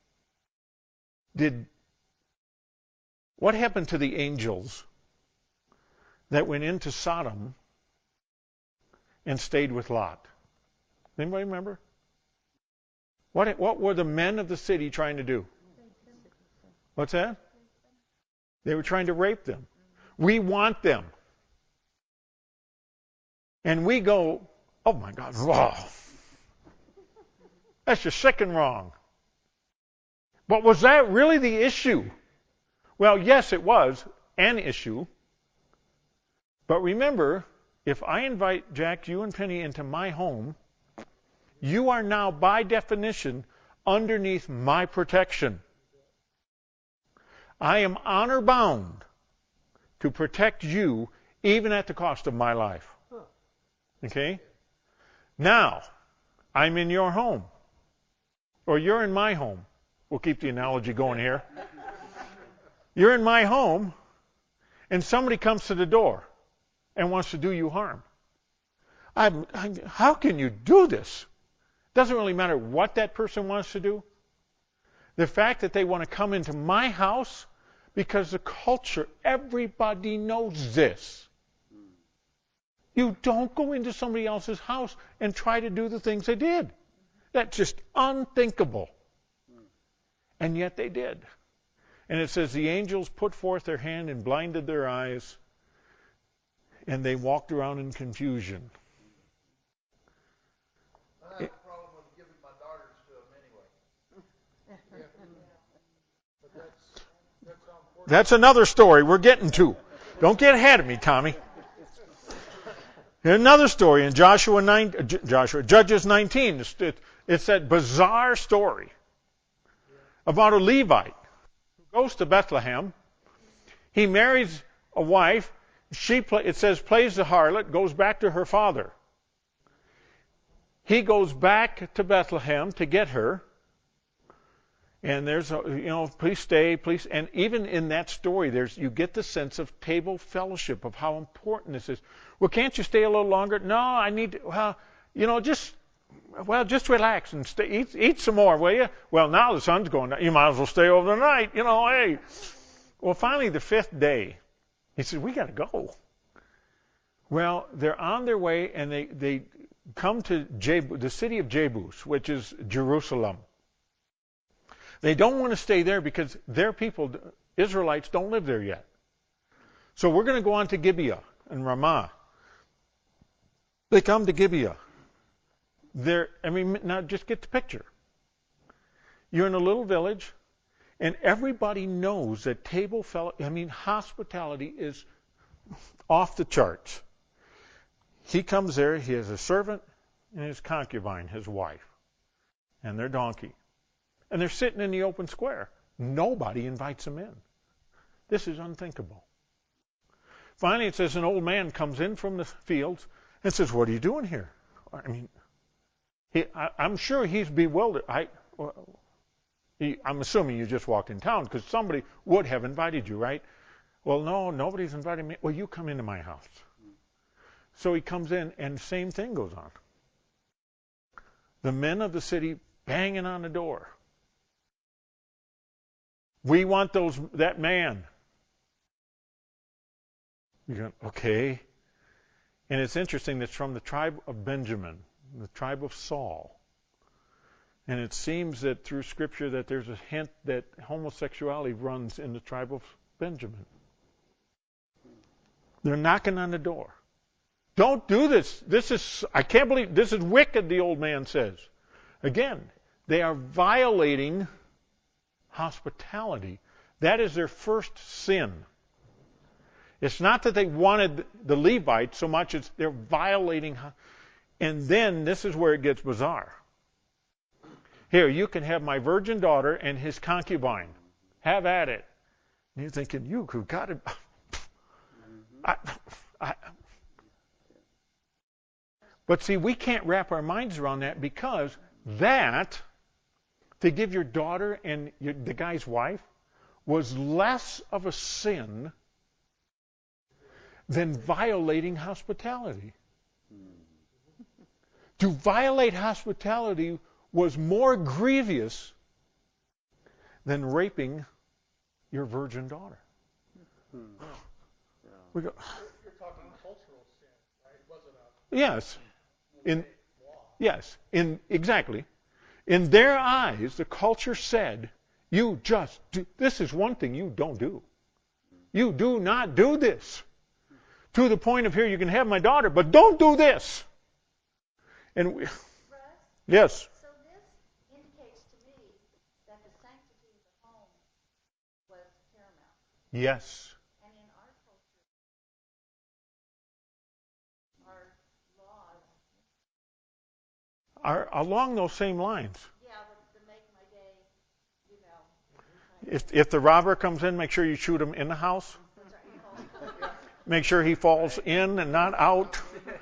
did, what happened to the angels that went into Sodom and stayed with Lot? Anybody remember? What, what were the men of the city trying to do? What's that? They were trying to rape them. We want them. And we go, oh my God, wow. That's just sick and wrong. But was that really the issue? Well, yes, it was an issue. But remember, if I invite Jack, you, and Penny into my home, you are now, by definition, underneath my protection. I am honor bound to protect you, even at the cost of my life. Okay? Now, I'm in your home. Or you're in my home. We'll keep the analogy going here. You're in my home, and somebody comes to the door and wants to do you harm. I'm, I'm, how can you do this? Doesn't really matter what that person wants to do. The fact that they want to come into my house, because the culture, everybody knows this. You don't go into somebody else's house and try to do the things they did. That's just unthinkable. And yet they did. And it says the angels put forth their hand and blinded their eyes, and they walked around in confusion. I have a problem with giving my daughters to them anyway. But that's, that's how important. That's another story we're getting to. Don't get ahead of me, Tommy. Another story in Joshua nine, Joshua Judges nineteen. It, it's that bizarre story about a Levite who goes to Bethlehem. He marries a wife. She, it says, plays the harlot, goes back to her father. He goes back to Bethlehem to get her. And there's, a, you know, please stay, please. And even in that story, there's you get the sense of table fellowship, of how important this is. Well, can't you stay a little longer? No, I need to, well, you know, just, well, just relax and stay, eat, eat some more, will you? Well, now the sun's going down. You might as well stay over the night, you know, hey. Well, finally, the fifth day, he said, we got to go. Well, they're on their way, and they, they come to Jeb- the city of Jebus, which is Jerusalem. They don't want to stay there because their people, Israelites, don't live there yet. So we're going to go on to Gibeah and Ramah. They come to Gibeah. They're, I mean, now just get the picture. You're in a little village, and everybody knows that table fellow, I mean, hospitality is off the charts. He comes there, he has a servant and his concubine, his wife, and their donkey. And they're sitting in the open square. Nobody invites them in. This is unthinkable. Finally, it says an old man comes in from the fields and says, what are you doing here? I mean, he, I, I'm sure he's bewildered. I, well, he, I'm assuming you just walked in town because somebody would have invited you, right? Well, no, nobody's invited me. Well, you come into my house. So he comes in, and the same thing goes on. The men of the city banging on the door. We want those that man. You go, okay. And it's interesting, that's from the tribe of Benjamin, the tribe of Saul. And it seems that through Scripture that there's a hint that homosexuality runs in the tribe of Benjamin. They're knocking on the door. Don't do this. This is, I can't believe, this is wicked, the old man says. Again, they are violating hospitality. That is their first sin. It's not that they wanted the Levites so much as they're violating. And then this is where it gets bizarre. Here, you can have my virgin daughter and his concubine. Have at it. And you're thinking, you who got it. I, I, but see, we can't wrap our minds around that, because that, to give your daughter and your, the guy's wife, was less of a sin than violating hospitality. To violate hospitality was more grievous than raping your virgin daughter. Hmm. We go, You're talking cultural sin, right? Was it a yes. In yes, in exactly. In their eyes, the culture said, you just do, this is one thing you don't do. You do not do this. To the point of, here, you can have my daughter, but don't do this. And we, Russ, yes. so this indicates to me that the sanctity of the home was paramount. Yes. And in our culture, our laws, Are along those same lines. yeah, the, the make my day, you know. If if the robber comes in, make sure you shoot him in the house. Make sure he falls in and not out.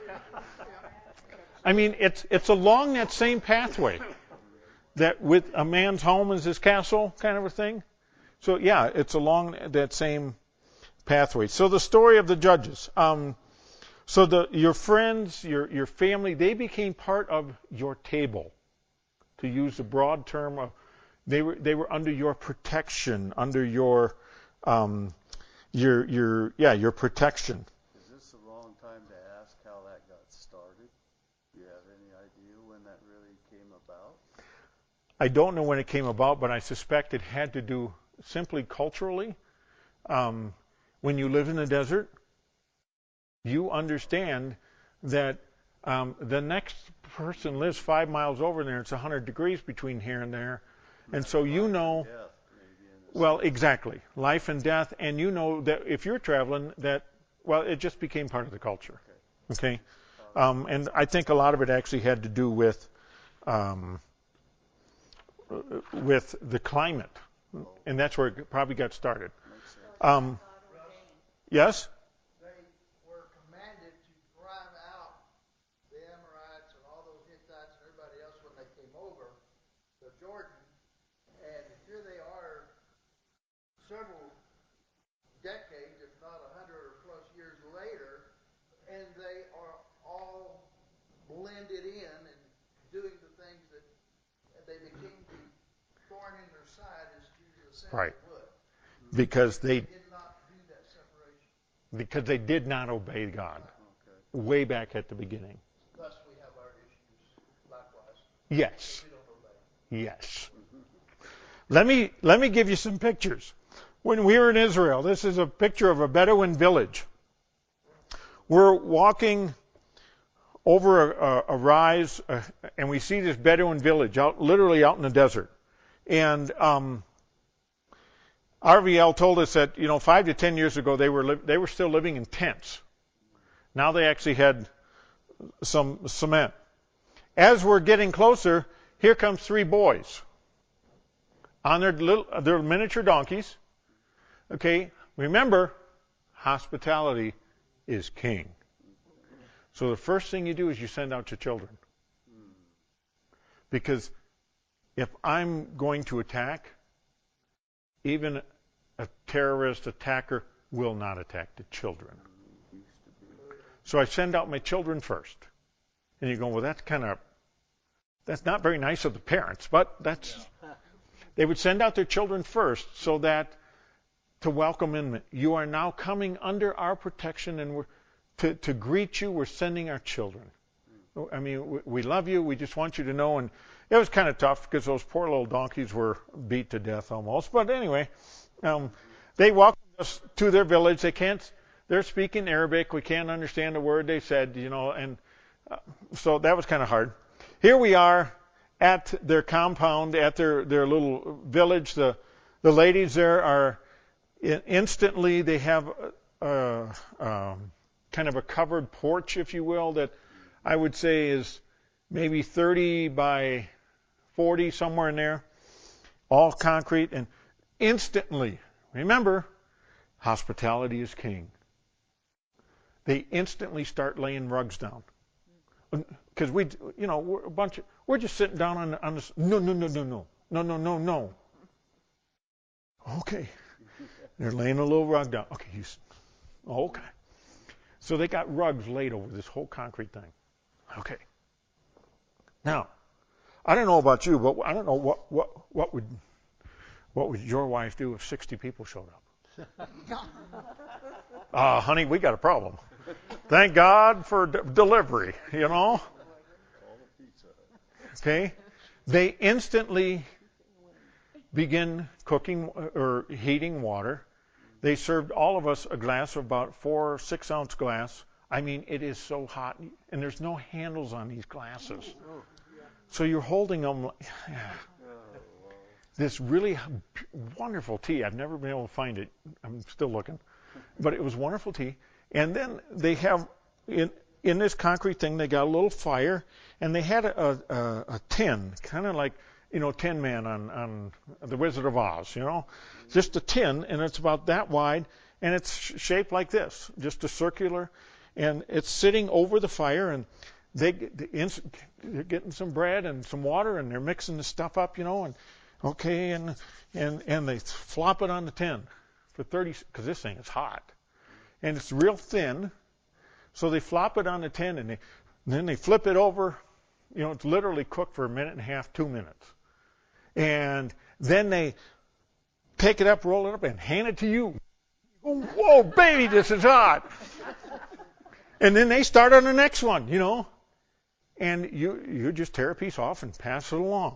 I mean, it's it's along that same pathway, that with a man's home is his castle kind of a thing. So yeah, it's along that same pathway. So the story of the judges. Um, so the your friends, your your family, they became part of your table, to use the broad term of, they were they were under your protection, under your um, your your yeah your protection. Is this the wrong time to ask how that got started? Do you have any idea when that really came about? I don't know when it came about, but I suspect it had to do simply culturally. Um, when you live in the desert, you understand that um, the next person lives five miles over there. It's one hundred degrees between here and there. And so you know, Death, maybe, in a well, sense. exactly, life and death. And you know that if you're traveling, that, well, it just became part of the culture. Okay? Um, and I think a lot of it actually had to do with um, with the climate. And that's where it probably got started. Makes sense. Um, yes? they were commanded to drive out the Amorites and all those Hittites and everybody else when they came over the Jordan. And here they are several decades, if not a hundred or plus years later, and they are all blended in and doing the things that they became the thorn in their side, as Jesus said Right. they would. Because they They did not do that separation. because they did not obey God Okay. way back at the beginning. Thus we have our issues likewise. Yes. We don't obey. Yes. Let me let me give you some pictures. When we were in Israel, this is a picture of a Bedouin village. We're walking over a, a, a rise, uh, and we see this Bedouin village out, literally out in the desert. And um, R V L told us that, you know, five to ten years ago they were li- they were still living in tents. Now they actually had some cement. As we're getting closer, here comes three boys on their little their miniature donkeys. Okay, remember, hospitality is king. So the first thing you do is you send out your children. Because if I'm going to attack, even a terrorist attacker will not attack the children. So I send out my children first. And you go, well, that's kind of, that's not very nice of the parents, but that's, they would send out their children first so that, to welcome in, you are now coming under our protection, and we're, to, to greet you, we're sending our children. I mean, we, we love you, we just want you to know. And it was kind of tough because those poor little donkeys were beat to death almost. But anyway, um, they welcomed us to their village. They can't, they're speaking Arabic. We can't understand a word they said, you know, and uh, so that was kind of hard. Here we are at their compound, at their, their little village. The the ladies there are instantly, they have a, a, um, kind of a covered porch, if you will, that I would say is maybe thirty by forty, somewhere in there, all concrete, and instantly, remember, hospitality is king. They instantly start laying rugs down. Because we, you know, we're a bunch of, we're just sitting down on, on this, no, no, no, no, no, no, no, no, no. Okay. They're laying a little rug down. Okay, you, okay. So they got rugs laid over this whole concrete thing. Okay. Now, I don't know about you, but I don't know what, what, what would, what would your wife do if sixty people showed up? Ah, uh, honey, we got a problem. Thank God for d- delivery, you know. Okay? They instantly begin cooking or heating water. They served all of us a glass of about four or six ounce glass. I mean, it is so hot, and there's no handles on these glasses. So you're holding them. Yeah. This really wonderful tea. I've never been able to find it. I'm still looking. But it was wonderful tea. And then they have, in, in this concrete thing, they got a little fire, and they had a, a, a tin, kind of like, you know, Tin Man on, on The Wizard of Oz, you know. Just a tin, and it's about that wide, and it's shaped like this, just a circular, and it's sitting over the fire, and they, they're getting some bread and some water, and they're mixing the stuff up, you know, and okay, and and and they flop it on the tin for thirty, because this thing is hot, and it's real thin, so they flop it on the tin, and, they, and then they flip it over, you know, it's literally cooked for a minute and a half, two minutes, and then they take it up, roll it up, and hand it to you. Whoa, baby, this is hot. And then they start on the next one, you know, and you you just tear a piece off and pass it along.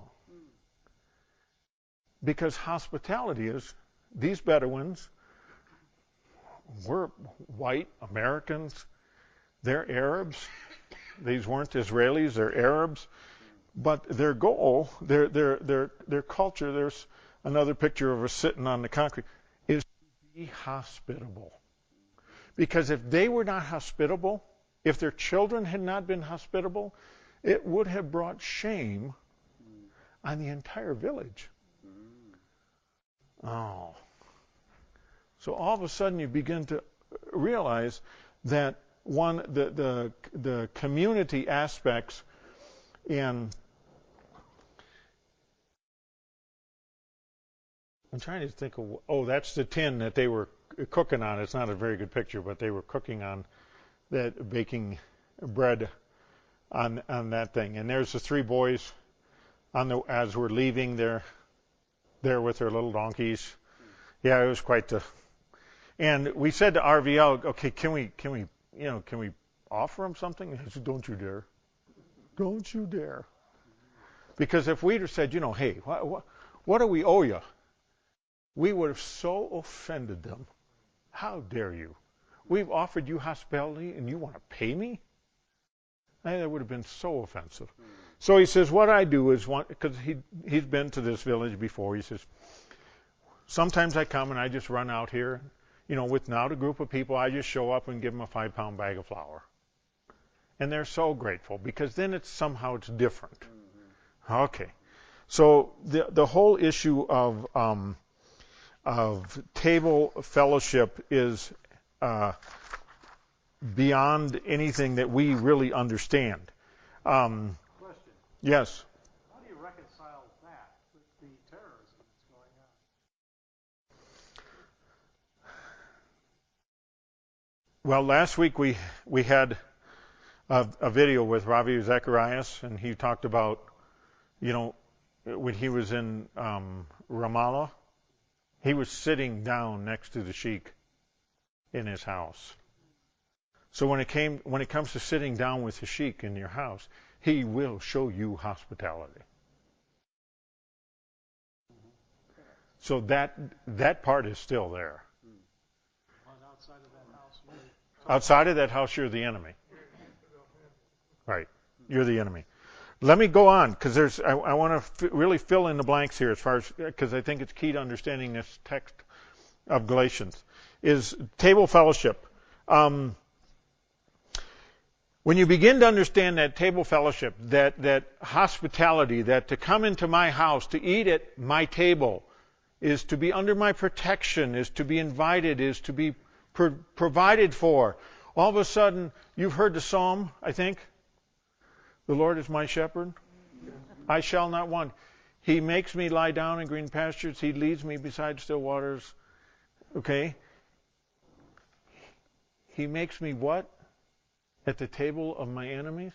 Because hospitality is, these Bedouins, we're white Americans, they're Arabs. These weren't Israelis, they're Arabs. But their goal, their their their their culture, there's another picture of us sitting on the concrete, is to be hospitable. Because if they were not hospitable, if their children had not been hospitable, it would have brought shame on the entire village. Oh. So all of a sudden you begin to realize that one, the the the community aspects in, I'm trying to think of, oh, that's the tin that they were cooking on. It's not a very good picture, but they were cooking on that, baking bread on on that thing. And there's the three boys on the, as we're leaving, they're there with their little donkeys. Yeah, it was quite the. And we said to R V L, okay, can we can we you know can we offer them something? He said, don't you dare, don't you dare. Because if we'd have said, you know, hey, what what, what do we owe you? We would have so offended them. How dare you? We've offered you hospitality and you want to pay me? And that would have been so offensive. So he says, what I do is, because he, he's been to this village before, he says, sometimes I come and I just run out here, you know, without a group of people, I just show up and give them a five pound bag of flour. And they're so grateful, because then it's somehow it's different. Okay. So the the whole issue of um, of table fellowship is uh, beyond anything that we really understand. Um, Question. yes. How do you reconcile that with the terrorism that's going on? Well, last week we we had a, a video with Ravi Zacharias, and he talked about, you know, when he was in um, Ramallah, he was sitting down next to the sheikh in his house. So when it came when it comes to sitting down with the sheikh in your house, he will show you hospitality. So that that part is still there. But outside of that house, what is Outside of that house, you're the enemy. Right. You're the enemy. Let me go on, because there's. I, I want to f- really fill in the blanks here, as far as because I think it's key to understanding this text of Galatians. Is table fellowship. Um, when you begin to understand that table fellowship, that that hospitality, that to come into my house, to eat at my table, is to be under my protection, is to be invited, is to be pro- provided for. All of a sudden, you've heard the psalm, I think. The Lord is my shepherd. I shall not want. He makes me lie down in green pastures. He leads me beside still waters. Okay? He makes me what? At the table of my enemies?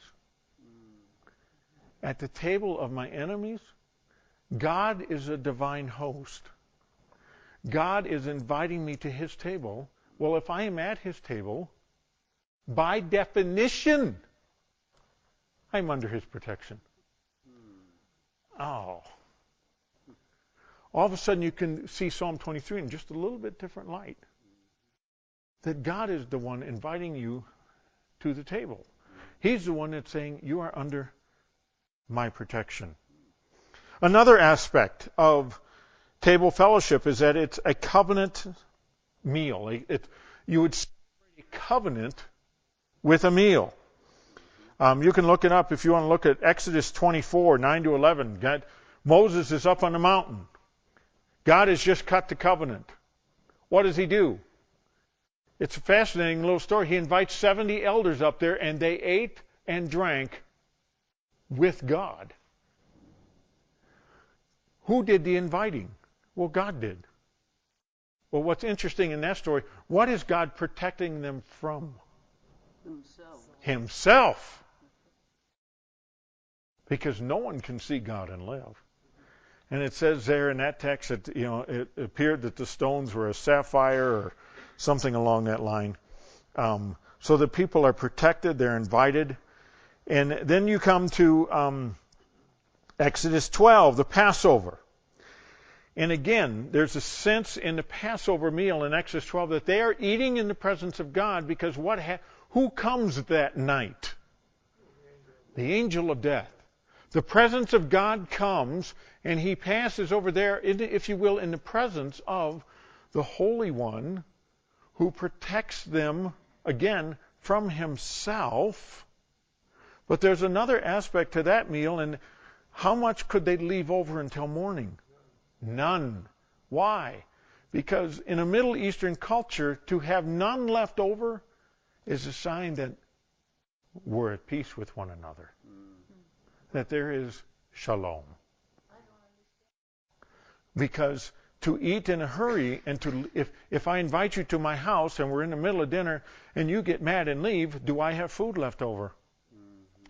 At the table of my enemies? God is a divine host. God is inviting me to His table. Well, if I am at His table, by definition, I'm under His protection. Oh. All of a sudden you can see Psalm twenty-three in just a little bit different light. That God is the one inviting you to the table. He's the one that's saying, you are under my protection. Another aspect of table fellowship is that it's a covenant meal. It, it, you would celebrate a covenant with a meal. Um, you can look it up if you want to look at Exodus twenty-four, nine to eleven. God, Moses is up on the mountain. God has just cut the covenant. What does he do? It's a fascinating little story. He invites seventy elders up there, and they ate and drank with God. Who did the inviting? Well, God did. Well, what's interesting in that story, what is God protecting them from? Himself. Himself. Because no one can see God and live. And it says there in that text that, you know, it appeared that the stones were a sapphire or something along that line. Um, so the people are protected, they're invited. And then you come to um, Exodus twelve, the Passover. And again, there's a sense in the Passover meal in Exodus twelve that they are eating in the presence of God, because what ha- who comes that night? The angel of death. The presence of God comes, and he passes over there, in, if you will, in the presence of the Holy One, who protects them, again, from himself. But there's another aspect to that meal, and how much could they leave over until morning? None. Why? Because in a Middle Eastern culture, to have none left over is a sign that we're at peace with one another. That there is shalom. Because to eat in a hurry, and to if if I invite you to my house and we're in the middle of dinner and you get mad and leave, do I have food left over? Mm-hmm.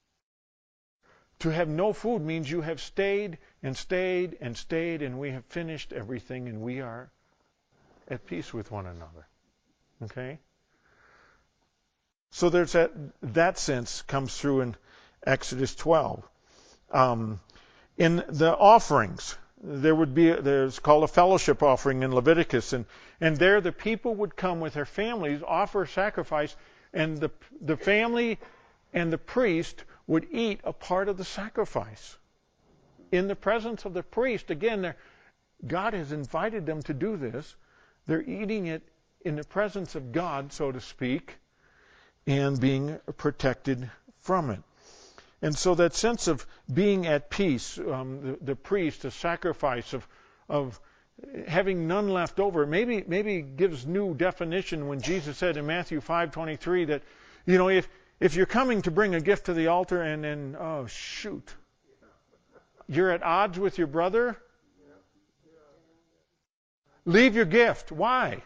To have no food means you have stayed and stayed and stayed, and we have finished everything, and we are at peace with one another. Okay? So there's that that sense comes through in Exodus twelve. Um, in the offerings, there would be there's called a fellowship offering in Leviticus, and and there the people would come with their families, offer sacrifice, and the the family and the priest would eat a part of the sacrifice in the presence of the priest. Again, God has invited them to do this. They're eating it in the presence of God, so to speak, and being protected from it. And so that sense of being at peace, um, the, the priest, the sacrifice of of having none left over, maybe maybe gives new definition when Jesus said in Matthew five twenty-three that, you know, if if you're coming to bring a gift to the altar and then, oh shoot, you're at odds with your brother, leave your gift. Why?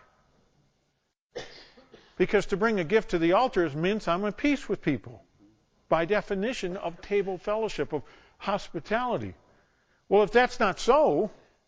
Because to bring a gift to the altar means I'm at peace with people. By definition of table fellowship, of hospitality. Well, if that's not so,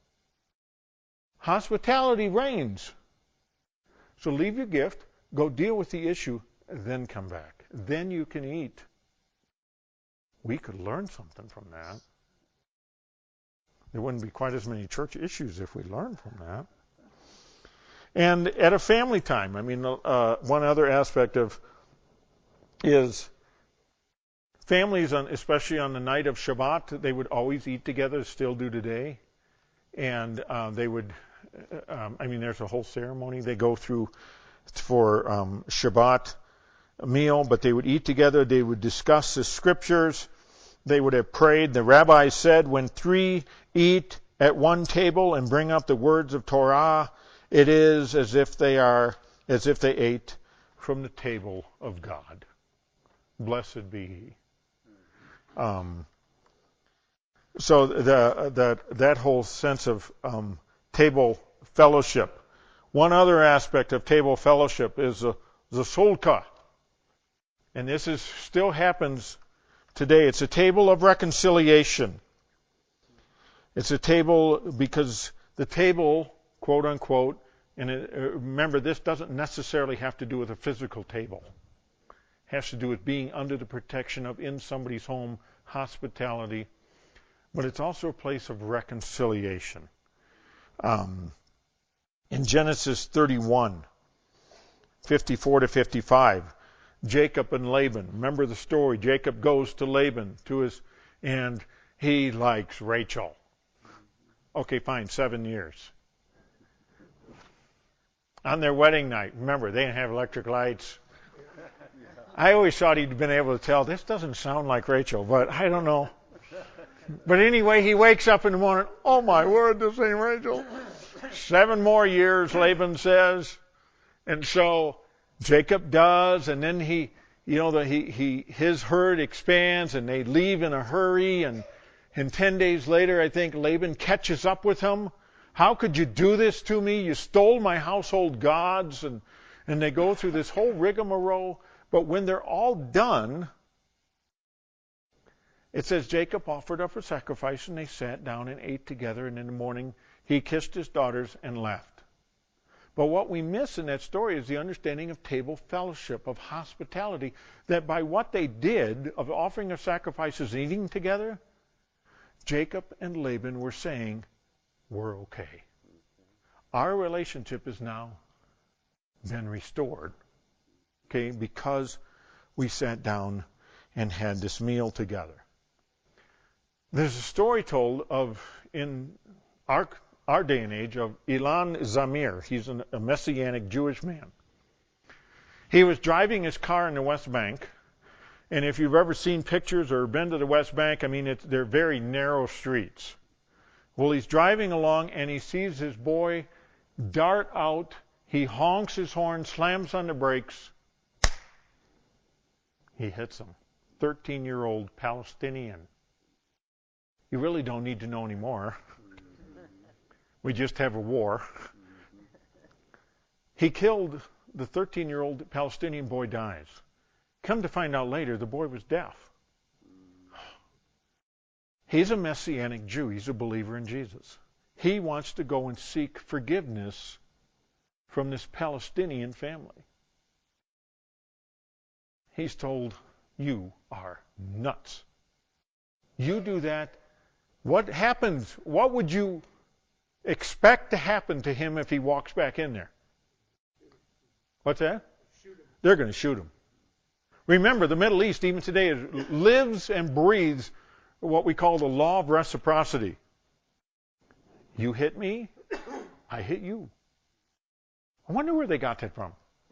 hospitality reigns. So leave your gift, go deal with the issue, then come back. Then you can eat. We could learn something from that. There wouldn't be quite as many church issues if we learned from that. And at a family time, I mean, uh, one other aspect of is families, on, especially on the night of Shabbat, they would always eat together, still do today. And uh, they would, um, I mean, there's a whole ceremony they go through for um, Shabbat meal, but they would eat together. They would discuss the scriptures. They would have prayed. The rabbis said, when three eat at one table and bring up the words of Torah, it is as if they are, as if they ate from the table of God. Blessed be He. Um, so the, the, that whole sense of um, table fellowship. One other aspect of table fellowship is the, the solka. And this is still happens today. It's a table of reconciliation. It's a table because the table, quote unquote, and it, remember, this doesn't necessarily have to do with a physical table. It has to do with being under the protection of, in somebody's home, hospitality. But it's also a place of reconciliation. Um, in Genesis thirty-one, fifty-four to fifty-five, Jacob and Laban. Remember the story. Jacob goes to Laban to his, and he likes Rachel. Okay, fine, seven years. On their wedding night, remember, they didn't have electric lights. I always thought he'd been able to tell, this doesn't sound like Rachel, but I don't know. But anyway, he wakes up in the morning, oh my word, this ain't Rachel. Seven more years, Laban says. And so Jacob does, and then he, you know, the, he, he, his herd expands, and they leave in a hurry, and, and ten days later, I think Laban catches up with him. How could you do this to me? You stole my household gods, and, and they go through this whole rigmarole. But when they're all done, it says Jacob offered up a sacrifice, and they sat down and ate together, and in the morning he kissed his daughters and left. But what we miss in that story is the understanding of table fellowship, of hospitality, that by what they did of offering of sacrifices and eating together, Jacob and Laban were saying, we're okay. Our relationship has now been restored, okay, because we sat down and had this meal together. There's a story told of, in our our day and age, of Ilan Zamir. He's an, a Messianic Jewish man. He was driving his car in the West Bank, and if you've ever seen pictures or been to the West Bank, I mean, it's, they're very narrow streets. Well, he's driving along, and he sees his boy dart out. He honks his horn, slams on the brakes. He hits him. thirteen-year-old Palestinian. You really don't need to know anymore. We just have a war. He killed the thirteen-year-old Palestinian boy, dies. Come to find out later, the boy was deaf. He's a Messianic Jew. He's a believer in Jesus. He wants to go and seek forgiveness from this Palestinian family. He's told, you are nuts. You do that. What happens? What would you expect to happen to him if he walks back in there? What's that? They're going to shoot him. Remember, the Middle East, even today, lives and breathes what we call the law of reciprocity. You hit me, I hit you. I wonder where they got that from.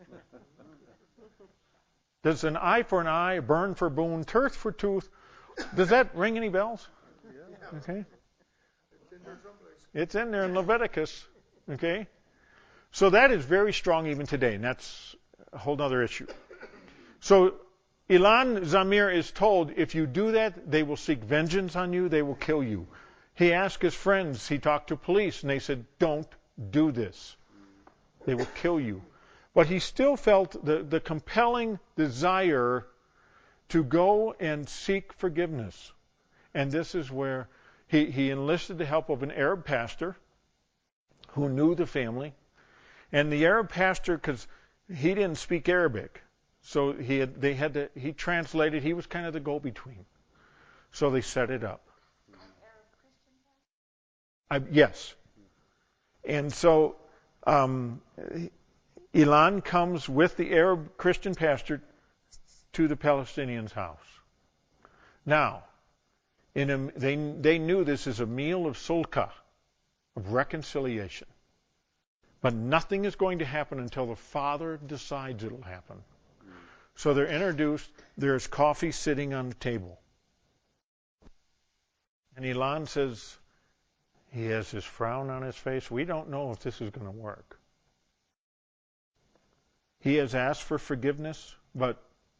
Does an eye for an eye, a burn for a bone, tooth for tooth, does that ring any bells? Okay. It's in there in Leviticus. Okay. So that is very strong even today, and that's a whole other issue. So Ilan Zamir is told, if you do that, they will seek vengeance on you, they will kill you. He asked his friends, he talked to police, and they said, don't do this. They will kill you. But he still felt the, the compelling desire to go and seek forgiveness. And this is where he, he enlisted the help of an Arab pastor who knew the family. And the Arab pastor, because he didn't speak Arabic, so he had, they had to, he translated, he was kind of the go-between. So they set it up. I, yes. And so um, Elon comes with the Arab Christian pastor to the Palestinians' house. Now, in a, they, they knew this is a meal of sulka, of reconciliation. But nothing is going to happen until the Father decides it'll happen. So they're introduced. There's coffee sitting on the table. And Elon says, he has this frown on his face. We don't know if this is going to work. He has asked for forgiveness, but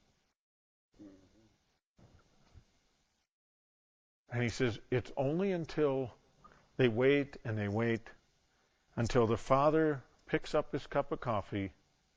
and he says it's only until they wait and they wait until the Father picks up his cup of coffee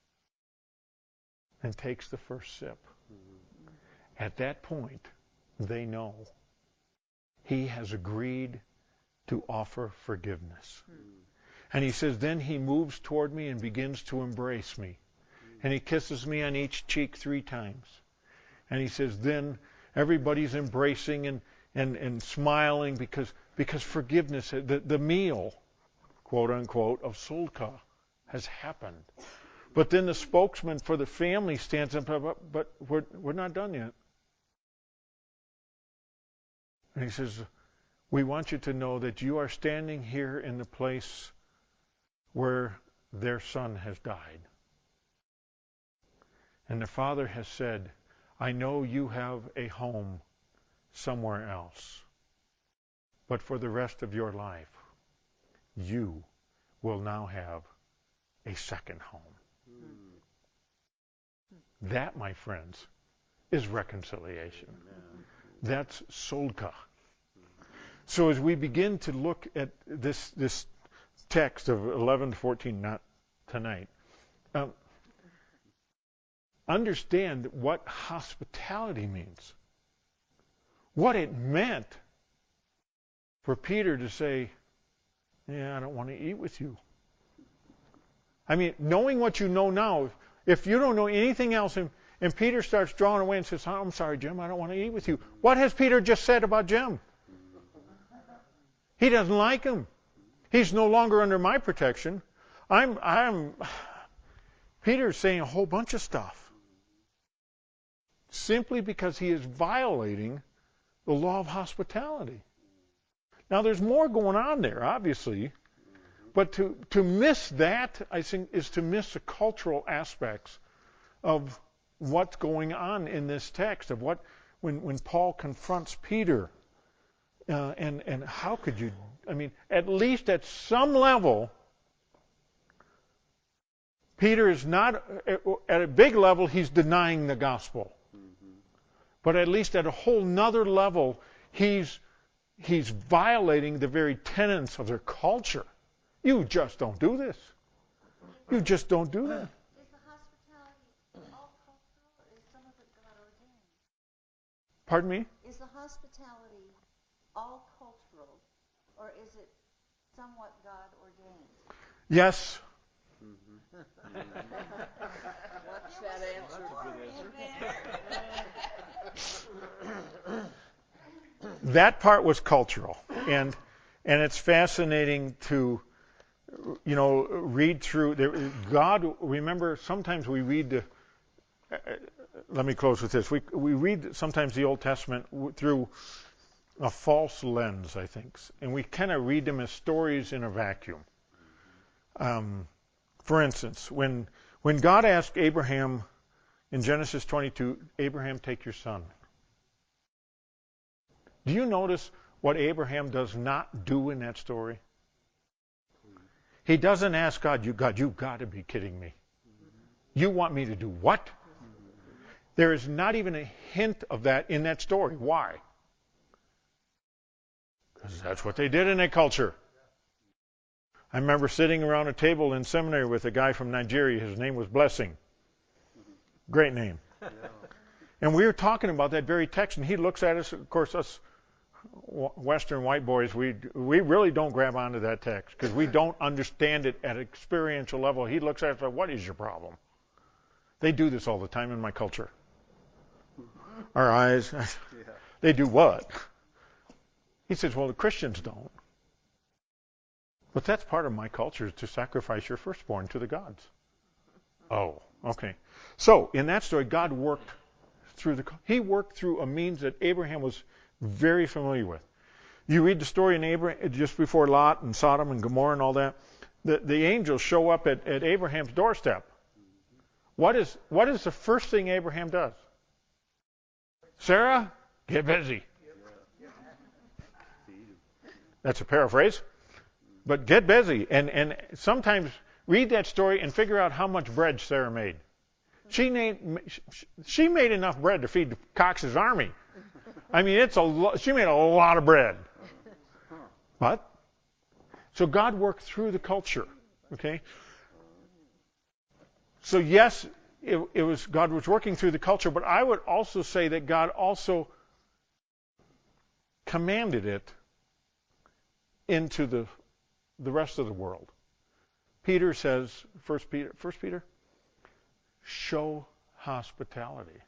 and takes the first sip. At that point, they know he has agreed to offer forgiveness. And he says, then he moves toward me and begins to embrace me. And he kisses me on each cheek three times. And he says, then everybody's embracing and, and, and smiling because, because forgiveness, the, the meal, quote unquote, of sulka has happened. But then the spokesman for the family stands up, but, but we're, we're not done yet. And he says, we want you to know that you are standing here in the place where their son has died. And the Father has said, I know you have a home somewhere else, but for the rest of your life, you will now have a second home. Mm. That, my friends, is reconciliation. Amen. That's sulka. So as we begin to look at this this text of eleven to fourteen, not tonight, um, understand what hospitality means. What it meant for Peter to say, yeah, I don't want to eat with you. I mean, knowing what you know now, if you don't know anything else, and, and Peter starts drawing away and says, oh, I'm sorry, Jim, I don't want to eat with you. What has Peter just said about Jim? He doesn't like him. He's no longer under my protection. I'm, I'm, Peter's saying a whole bunch of stuff. Simply because he is violating the law of hospitality. Now, there's more going on there, obviously. But to, to miss that, I think, is to miss the cultural aspects of what's going on in this text, of what, when, when Paul confronts Peter. Uh, and, and how could you, I mean, at least at some level, Peter is not, at a big level, he's denying the gospel. Mm-hmm. But at least at a whole nother level, he's, he's violating the very tenets of their culture. You just don't do this. You just don't do that. Is the hospitality all cultural, or is some of it God ordained? Pardon me? Is the hospitality all cultural, or is it somewhat God ordained? Yes. Watch that answer. That part was cultural, and and it's fascinating to, you know, read through. There, God, remember, sometimes we read the. Uh, let me close with this. We we read sometimes the Old Testament through a false lens, I think, and we kind of read them as stories in a vacuum. Um, for instance, when when God asked Abraham in Genesis twenty-two, Abraham, take your son. Do you notice what Abraham does not do in that story? He doesn't ask God, you God, you've got to be kidding me. You want me to do what? There is not even a hint of that in that story. Why? Because that's what they did in that culture. I remember sitting around a table in seminary with a guy from Nigeria. His name was Blessing. Great name. Yeah. And we were talking about that very text, and he looks at us, of course, us Western white boys, we we really don't grab onto that text because we don't understand it at an experiential level. He looks at us and says, what is your problem? They do this all the time in my culture. Our eyes, yeah. They do what? He says, well, the Christians don't. But that's part of my culture, to sacrifice your firstborn to the gods. Oh, okay. So, in that story, God worked through the, he worked through a means that Abraham was very familiar with. You read the story in Abraham, just before Lot and Sodom and Gomorrah and all that, the, the angels show up at, at Abraham's doorstep. What is, what is the first thing Abraham does? Sarah, get busy. That's a paraphrase. But get busy. And, and sometimes read that story and figure out how much bread Sarah made. She made, she made enough bread to feed Cox's army. I mean, it's a lo- she made a lot of bread. What? So God worked through the culture. Okay? So yes, it, it was God was working through the culture, but I would also say that God also commanded it into the the rest of the world. Peter says, First Peter, First Peter, show hospitality.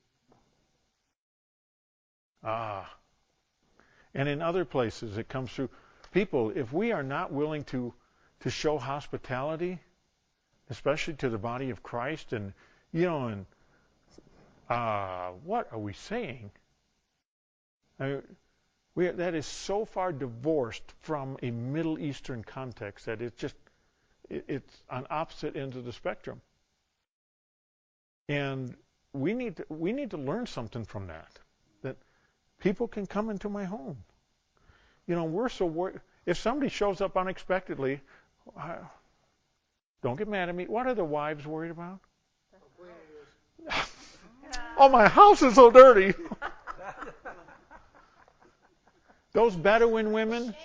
Ah. And in other places it comes through. People, if we are not willing to, to show hospitality, especially to the body of Christ, and, you know, and uh, what are we saying? I mean, we, that is so far divorced from a Middle Eastern context that it's just, it, it's on opposite ends of the spectrum. And we need to, we need to learn something from that. That people can come into my home. You know, we're so worried. If somebody shows up unexpectedly, I, don't get mad at me. What are the wives worried about? Oh, my house is so dirty. Those Bedouin women,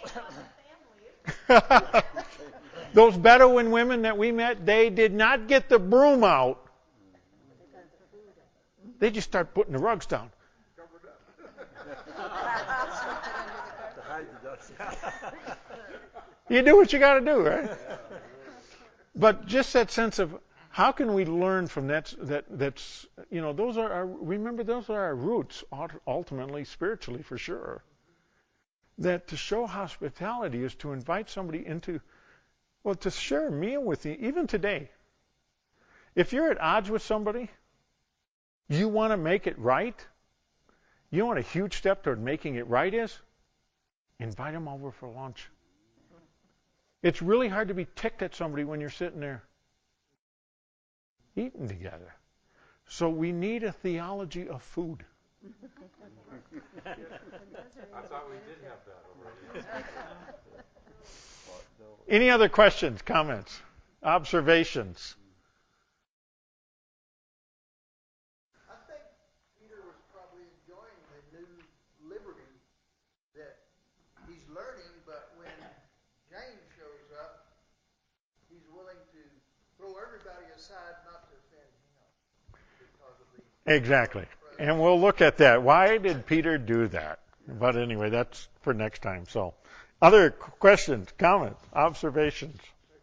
those Bedouin women that we met, they did not get the broom out. They just start putting the rugs down. You do what you got to do, right? But just that sense of how can we learn from that? That that's you know those are our, remember those are our roots ultimately spiritually for sure. That to show hospitality is to invite somebody into, well, to share a meal with you, even today. If you're at odds with somebody, you want to make it right, you know what a huge step toward making it right is? Invite them over for lunch. It's really hard to be ticked at somebody when you're sitting there eating together. So we need a theology of food. I thought we did have that already. Any other questions, comments, observations? I think Peter was probably enjoying the new liberty that he's learning, but when James shows up, he's willing to throw everybody aside not to offend him because of the... Exactly. And we'll look at that. Why did Peter do that? But anyway, that's for next time. So, other questions, comments, observations?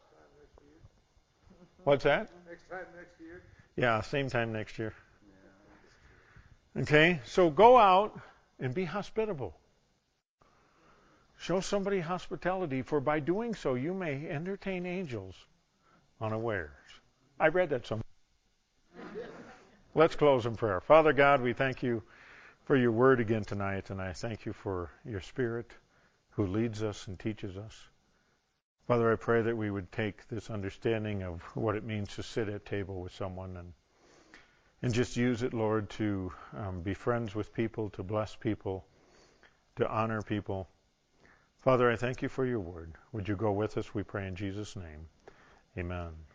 What's that? Next time next year. Yeah, same time next year. Okay, so go out and be hospitable. Show somebody hospitality, for by doing so you may entertain angels unawares. I read that somewhere. Let's close in prayer. Father God, we thank you for your word again tonight, and I thank you for your Spirit who leads us and teaches us. Father, I pray that we would take this understanding of what it means to sit at table with someone and and just use it, Lord, to um, be friends with people, to bless people, to honor people. Father, I thank you for your word. Would you go with us, we pray in Jesus' name. Amen.